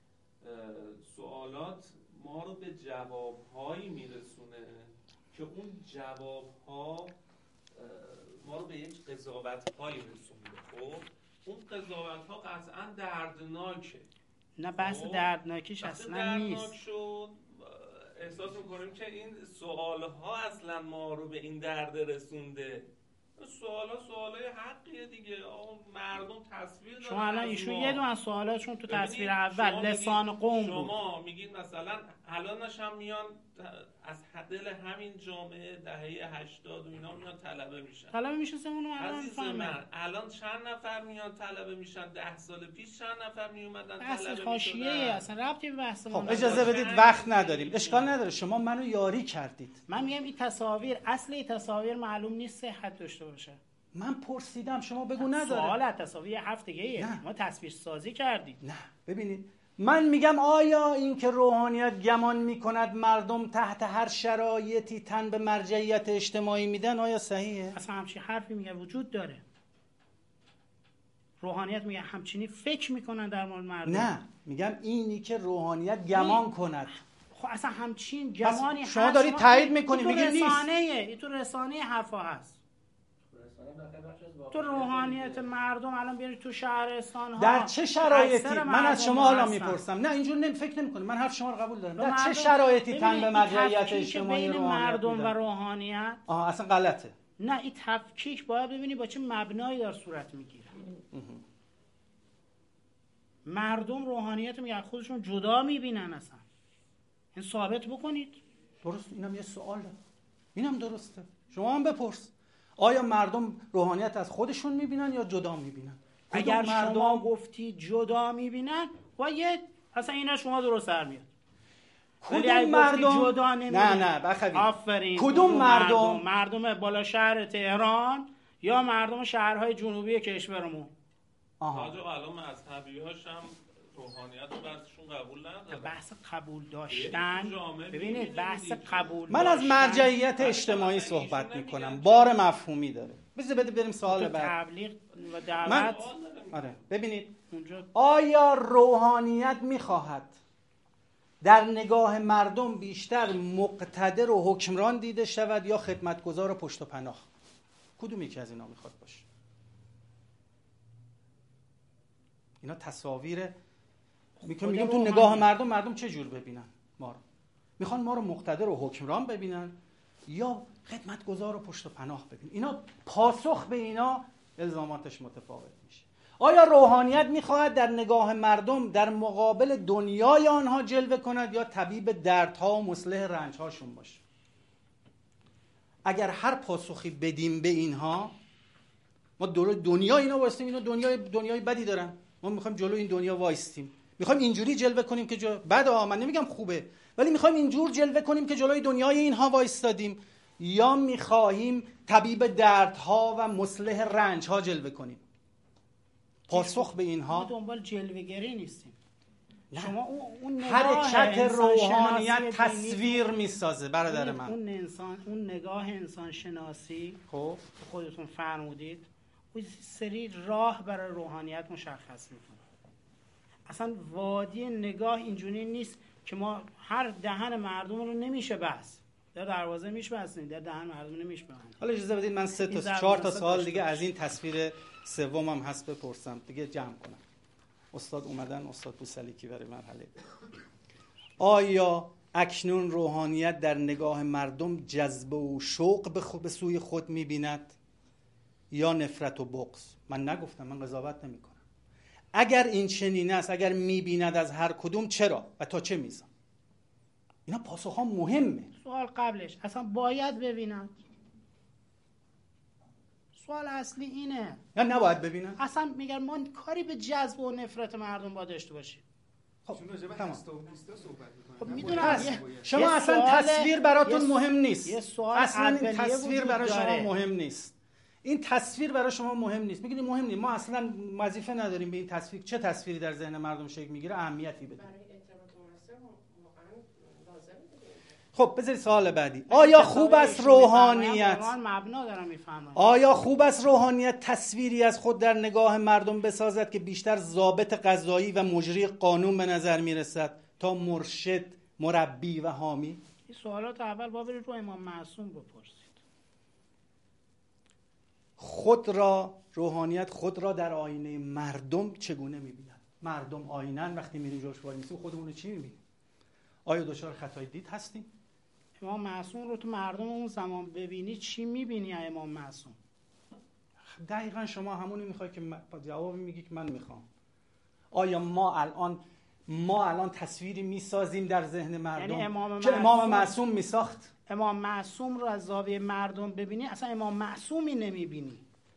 S3: سوالات ما رو به جوابهایی میرسونه که اون جوابها ما رو به یک قضاوت‌هایی رسونده. خب اون قضاوت‌ها قطعاً دردناکه.
S4: نه بحث دردناکیش اصلا نیست.
S3: شد احساس میکنیم که این سوالها اصلا ما رو به این درد رسونده. سوالای حقیه دیگه. مردم تصویر دارن.
S4: شما الان ایشون یه دونه از سوالاتشون تو تصویر اول لسان قوم بود.
S3: شما میگید مثلا الانش هم میان از دل همین جامعه دهه 80 و اینا میان طلبه میشن.
S4: طلبه میشن اونو
S3: عزیز من الان چند نفر میان طلبه میشن؟ 10 سال پیش چند نفر میومدن طلبه میشدن؟
S4: حاشیه اصلا ربطی به بحث ما.
S2: خب اجازه بدید، وقت نداریم. اشکال نداره، شما منو یاری کردید.
S4: من میگم این تصاویر، اصل این تصاویر معلوم نیست صحت داشته باشه.
S2: من پرسیدم، شما بگو نداره.
S4: سوال تصاویر هفتگیه. ما تصویر سازی کردیم.
S2: نه ببینید، من میگم آیا این که روحانیت گمان میکند مردم تحت هر شرایطی تن به مرجعیت اجتماعی میدن، آیا صحیحه؟
S4: اصلا همچین حرفی میگه وجود داره. روحانیت میگه همچینی فکر میکنن در مورد مردم.
S2: نه، میگم اینی که روحانیت گمان کند.
S4: خب اصلا همچین گمانی هست.
S2: شما دارید تایید میکنید، میگید نیست.
S4: این تو رسانه حرفا هست. تو روحانیت مردم الان بیارید تو شهرستان ها
S2: در چه شرایطی؟ من از شما حالا میپرسم. نه اینجور فکر نمی‌کنید. من حرف شما رو قبول دارم. در چه شرایطی تن به مرجعیت اجتماعی
S4: بین مردم و روحانیت
S2: اصلا غلطه.
S4: نه، این تفکیک باید ببینی با چه مبنایی داره صورت میگیره. مردم روحانیت رو میگن خودشون جدا میبینن. اصلا این ثابت بکنید.
S2: درست، اینم یه سواله. اینم درسته. شما هم بپرس. آیا مردم روحانیت از خودشون میبینن یا جدا میبینن؟
S4: اگر شما گفتی جدا میبینن باید اصلا اینا شما درست در میاد.
S2: کدوم مردم
S4: جدا نمیبینن؟
S2: نه بخوید.
S4: آفرین.
S2: کدوم
S4: مردم بالا شهر تهران یا مردم شهرهای جنوبی کشورمون؟
S3: آجا الان مذهبی‌هاش هم روحانیت رو برشون قبول نداره.
S4: بحث قبول داشتن، ببینید بحث قبول
S2: من از مرجعیت اجتماعی صحبت میکنم، بار مفهومی داره. بده بریم سوال بعد.
S4: تبلیغ و دعوت.
S2: آره ببینید
S4: اونجا
S2: آیا روحانیت میخواهد در نگاه مردم بیشتر مقتدر و حکمران دیده شود یا خدمتگزار و پشت و پناه؟ کدوم یکی از اینا میخواد باشه؟ اینا تصاویر میگم تو نگاه مردم چه جور ببینن ما رو؟ میخوان ما رو مقتدر و حکمران ببینن یا خدمتگزار و پشت و پناه ببینن؟ اینا پاسخ به اینا الزاماتش متفاوت میشه. آیا روحانیت میخواهد در نگاه مردم در مقابل دنیای آنها جلوه کند یا طبیب دردها و مصلح رنجهاشون باشه؟ اگر هر پاسخی بدیم به اینها، ما دنیا اینا وایستیم، اینا دنیای بدی دارن، ما میخوایم جلو این دنیا وایستیم، میخوایم اینجوری جلوه کنیم که من نمیگم خوبه، ولی میخوایم اینجور جلوه کنیم که جلوی دنیای اینها وایستادیم، یا میخواهیم طبیب دردها و مصلح رنجها جلوه کنیم؟ پاسخ به اینها
S4: ما دنبال جلوه‌گری نیستیم.
S2: شما اون حرکت روحانیت تصویر میسازه برادر من.
S4: اون نگاه انسان شناسی
S2: خب
S4: خودتون فرمودید اون سری راه برای روحانیت مشخص میکنه. اصلا وادی نگاه اینجوری نیست که ما هر دهن مردم رو نمیشه بس در دروازه میشبستیم، در دهن مردم نمیشه ببندیم.
S2: حالا اجازه بدید من 3 تا 4 تا سوال دیگه از این تصویر سومم هست بپرسم دیگه جمع کنم. استاد اومدن، استاد بوسلیکی برای مرحله. آیا اکنون روحانیت در نگاه مردم جذبه و شوق به سوی خود می‌بیند یا نفرت و بغض؟ من نگفتم، من قضاوت نمی‌کنم. اگر این چنین است، اگر می‌بیند از هر کدوم، چرا و تا چه میزان؟ اینا پاسخ‌ها مهمه.
S4: سوال قبلش اصلا باید ببیند. سوال اصلی اینه.
S2: یا نباید ببینن؟
S4: اصلا میگن ما کاری به جذب و نفرت مردم باید داشته باشیم.
S2: خب تمام.
S4: خب میدونم
S2: شما اصلا تصویر براتون مهم نیست. اصلا این تصویر برای شما
S4: داره.
S2: مهم نیست. این تصویر برای شما مهم نیست. میگید مهم نیست. ما اصلا وظیفه نداریم به این تصویر چه تصویری در ذهن مردم شکل میگیره اهمیتی بدیم.
S5: برای ارتباط مناسب واقعا
S2: خب بذارید سوال بعدی. آیا خوب است روحانیت
S4: مبنا دارم میفهمم،
S2: آیا خوب است روحانیت تصویری از خود در نگاه مردم بسازد که بیشتر ضابط قضایی و مجری قانون به نظر میرسد تا مرشد، مربی و حامی؟
S4: این سوالات اول با برید رو امام معصوم بپرسید.
S2: روحانیت خود را در آینه مردم چگونه میبیند؟ مردم آینن، وقتی میریم جوشواری میسیم خودمون رو چی میبینیم؟ آیا دچار خطای دید هستیم؟
S4: امام معصوم رو تو مردم اون زمان ببینی چی میبینی امام معصوم؟
S2: دقیقا شما همونی میخوای که جوابی میگی که من میخوام. آیا ما الان تصویری میسازیم در ذهن مردم
S4: یعنی
S2: که امام معصوم میساخت؟
S4: امام معصوم رو از زاویه مردم ببینی اصلا امام معصومی نمیبینی،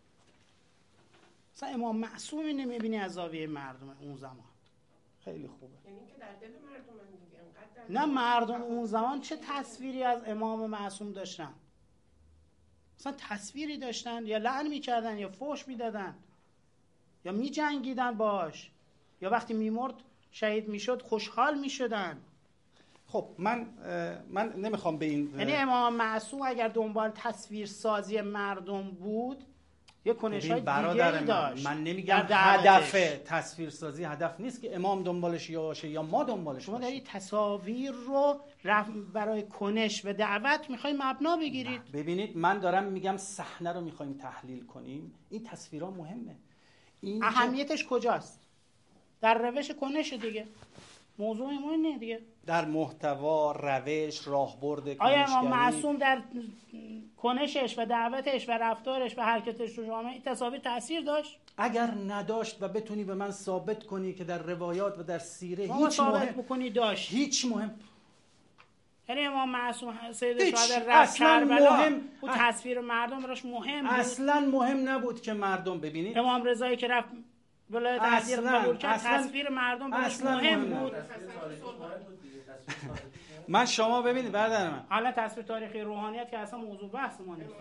S4: اصلا امام معصومی نمیبینی از زاویه مردم اون زمان.
S2: خیلی خوبه.
S5: یعنی که در دل مردم هم دیگه انقدر
S4: نه مردم اون زمان چه تصویری از امام معصوم داشتن؟ مثلا تصویری داشتن یا لعن میکردن یا فحش میدادن یا میجنگیدن باش یا وقتی میمرد شهید میشد خوشحال میشدن.
S2: خب من نمیخوام به این،
S4: یعنی امام معصوم اگر دنبال تصویر سازی مردم بود یه کنش‌های دیگه‌ای داشت.
S2: من نمیگم هدف تصویر سازی هدف نیست که امام دنبالش یا باشه یا ما دنبالش
S4: شما
S2: باشیم.
S4: دارید تصاویر رو برای کنش و دعوت میخوای مبنا بگیرید.
S2: ببینید من دارم میگم صحنه رو میخوایم تحلیل کنیم، این تصویرها مهمه. این
S4: اهمیتش کجاست؟ در روش کنش دیگه. موضوع مهمه دیگه.
S2: در محتوا، روش، راهبرد کنشگری.
S4: آیا امام معصوم در کنشش و دعوتش و رفتارش و حرکتش تو جامعه این تصاویر تأثیر داشت؟
S2: اگر نداشت و بتونی به من ثابت کنی که در روایات و در سیره هیچ
S4: ثابت بکنی داشت،
S2: هیچ مهم،
S4: یعنی امام معصوم سید شهدا رفت کربلا و تصویر مردم براش مهم بود؟
S2: اصلا مهم نبود که مردم ببینید.
S4: امام رضایی که رفت ولایت عهدی قبول کرد تصویر مردم براش مهم بود.
S2: من شما ببینید برادر من،
S4: حالا تصویر تاریخی روحانیت که اصلا موضوع بحث ما نیست.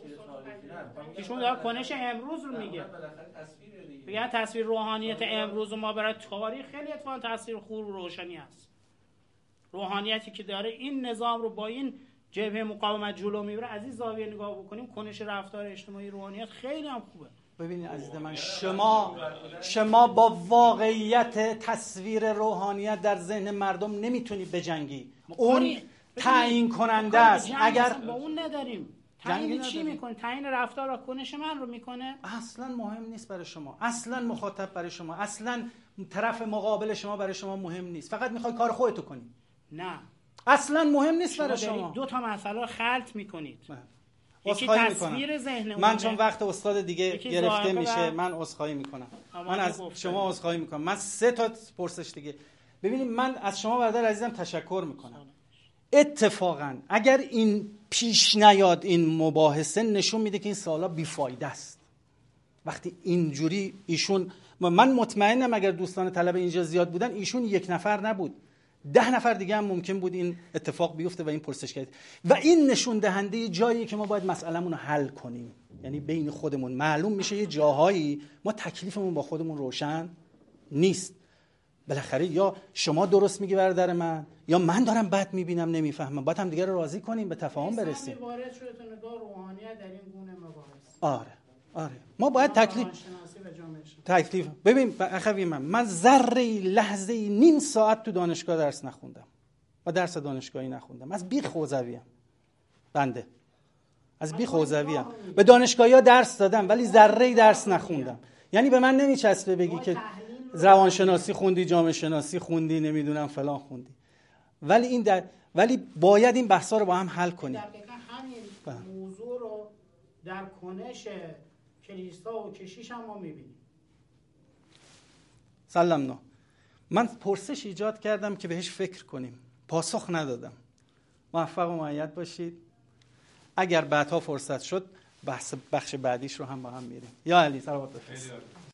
S4: ایشون داره کنش امروز رو میگه. میگه تصویر روحانیت امروز ما برای تاریخ خیلی اتفاقا تاثیر خوب و روشنی است. روحانیتی که داره این نظام رو با این جبهه مقاومت جلو میبره، از این زاویه نگاه بکنیم کنش رفتار اجتماعی روحانیت خیلی هم خوبه.
S2: ببینید عزیز من، شما با واقعیت تصویر روحانیت در ذهن مردم نمیتونی بجنگی. اون تعیین کننده است. اگر
S4: با اون نداریم تعیین چی میکنه؟ تعیین رفتار و کنش من رو میکنه؟
S2: اصلا مهم نیست برای شما، اصلا مخاطب برای شما، اصلا طرف مقابل شما برای شما مهم نیست. فقط میخوای کار خودتو کنی.
S4: نه
S2: اصلا مهم نیست برای شما.
S4: دو تا مسئله رو خلط میکنید.
S2: یکی
S4: تصویر ذهن
S2: من چون وقت استاد دیگه گرفته میشه من عذرخواهی میکنم. من از شما عذرخواهی میکنم. من 3 تا پرسش دیگه. ببینید من از شما برادر عزیزم تشکر میکنم. اتفاقا اگر این پیش نیاد این مباحثه نشون میده که این سوالا بیفایده است. وقتی اینجوری ایشون، من مطمئنم اگر دوستان طلبه اینجا زیاد بودن ایشون 1 نفر نبود، 10 نفر دیگه هم ممکن بود این اتفاق بیفته و این پرسش کرد. و این نشون دهنده جاییه که ما باید مسئله‌مون رو حل کنیم. یعنی بین خودمون معلوم میشه یه جاهایی ما تکلیفمون با خودمون روشن نیست. بالاخره یا شما درست میگی برادر من یا من دارم بد میبینم نمیفهمم. باید هم دیگه رو راضی کنیم، به تفاهم برسیم.
S4: وارد شده تو نگاه روحانیت در این گونه مباحث.
S2: آره ما باید تکلیف ببین اخوی من ذره لحظه نیم ساعت تو دانشگاه درس نخوندم و درس دانشگاهی نخوندم. از بیخ حوزویم بنده، از بیخ حوزویم. به دانشگاهی‌ها درس دادم ولی ذره درس نخوندم. یعنی به من نمیچسبه بگی که روانشناسی خوندی، جامعه شناسی خوندی، نمیدونم فلان خوندی. ولی باید این بحثا رو با هم حل کنیم.
S4: دقیقاً همین موضوع رو در کنش کلیسا و کشیش هم ما می‌بینیم.
S2: سلام. من پرسش ایجاد کردم که بهش فکر کنیم، پاسخ ندادم. موفق و مؤید باشید. اگر بعدها فرصت شد بخش بعدیش رو هم با هم میریم. یا علی صلوات بفرست.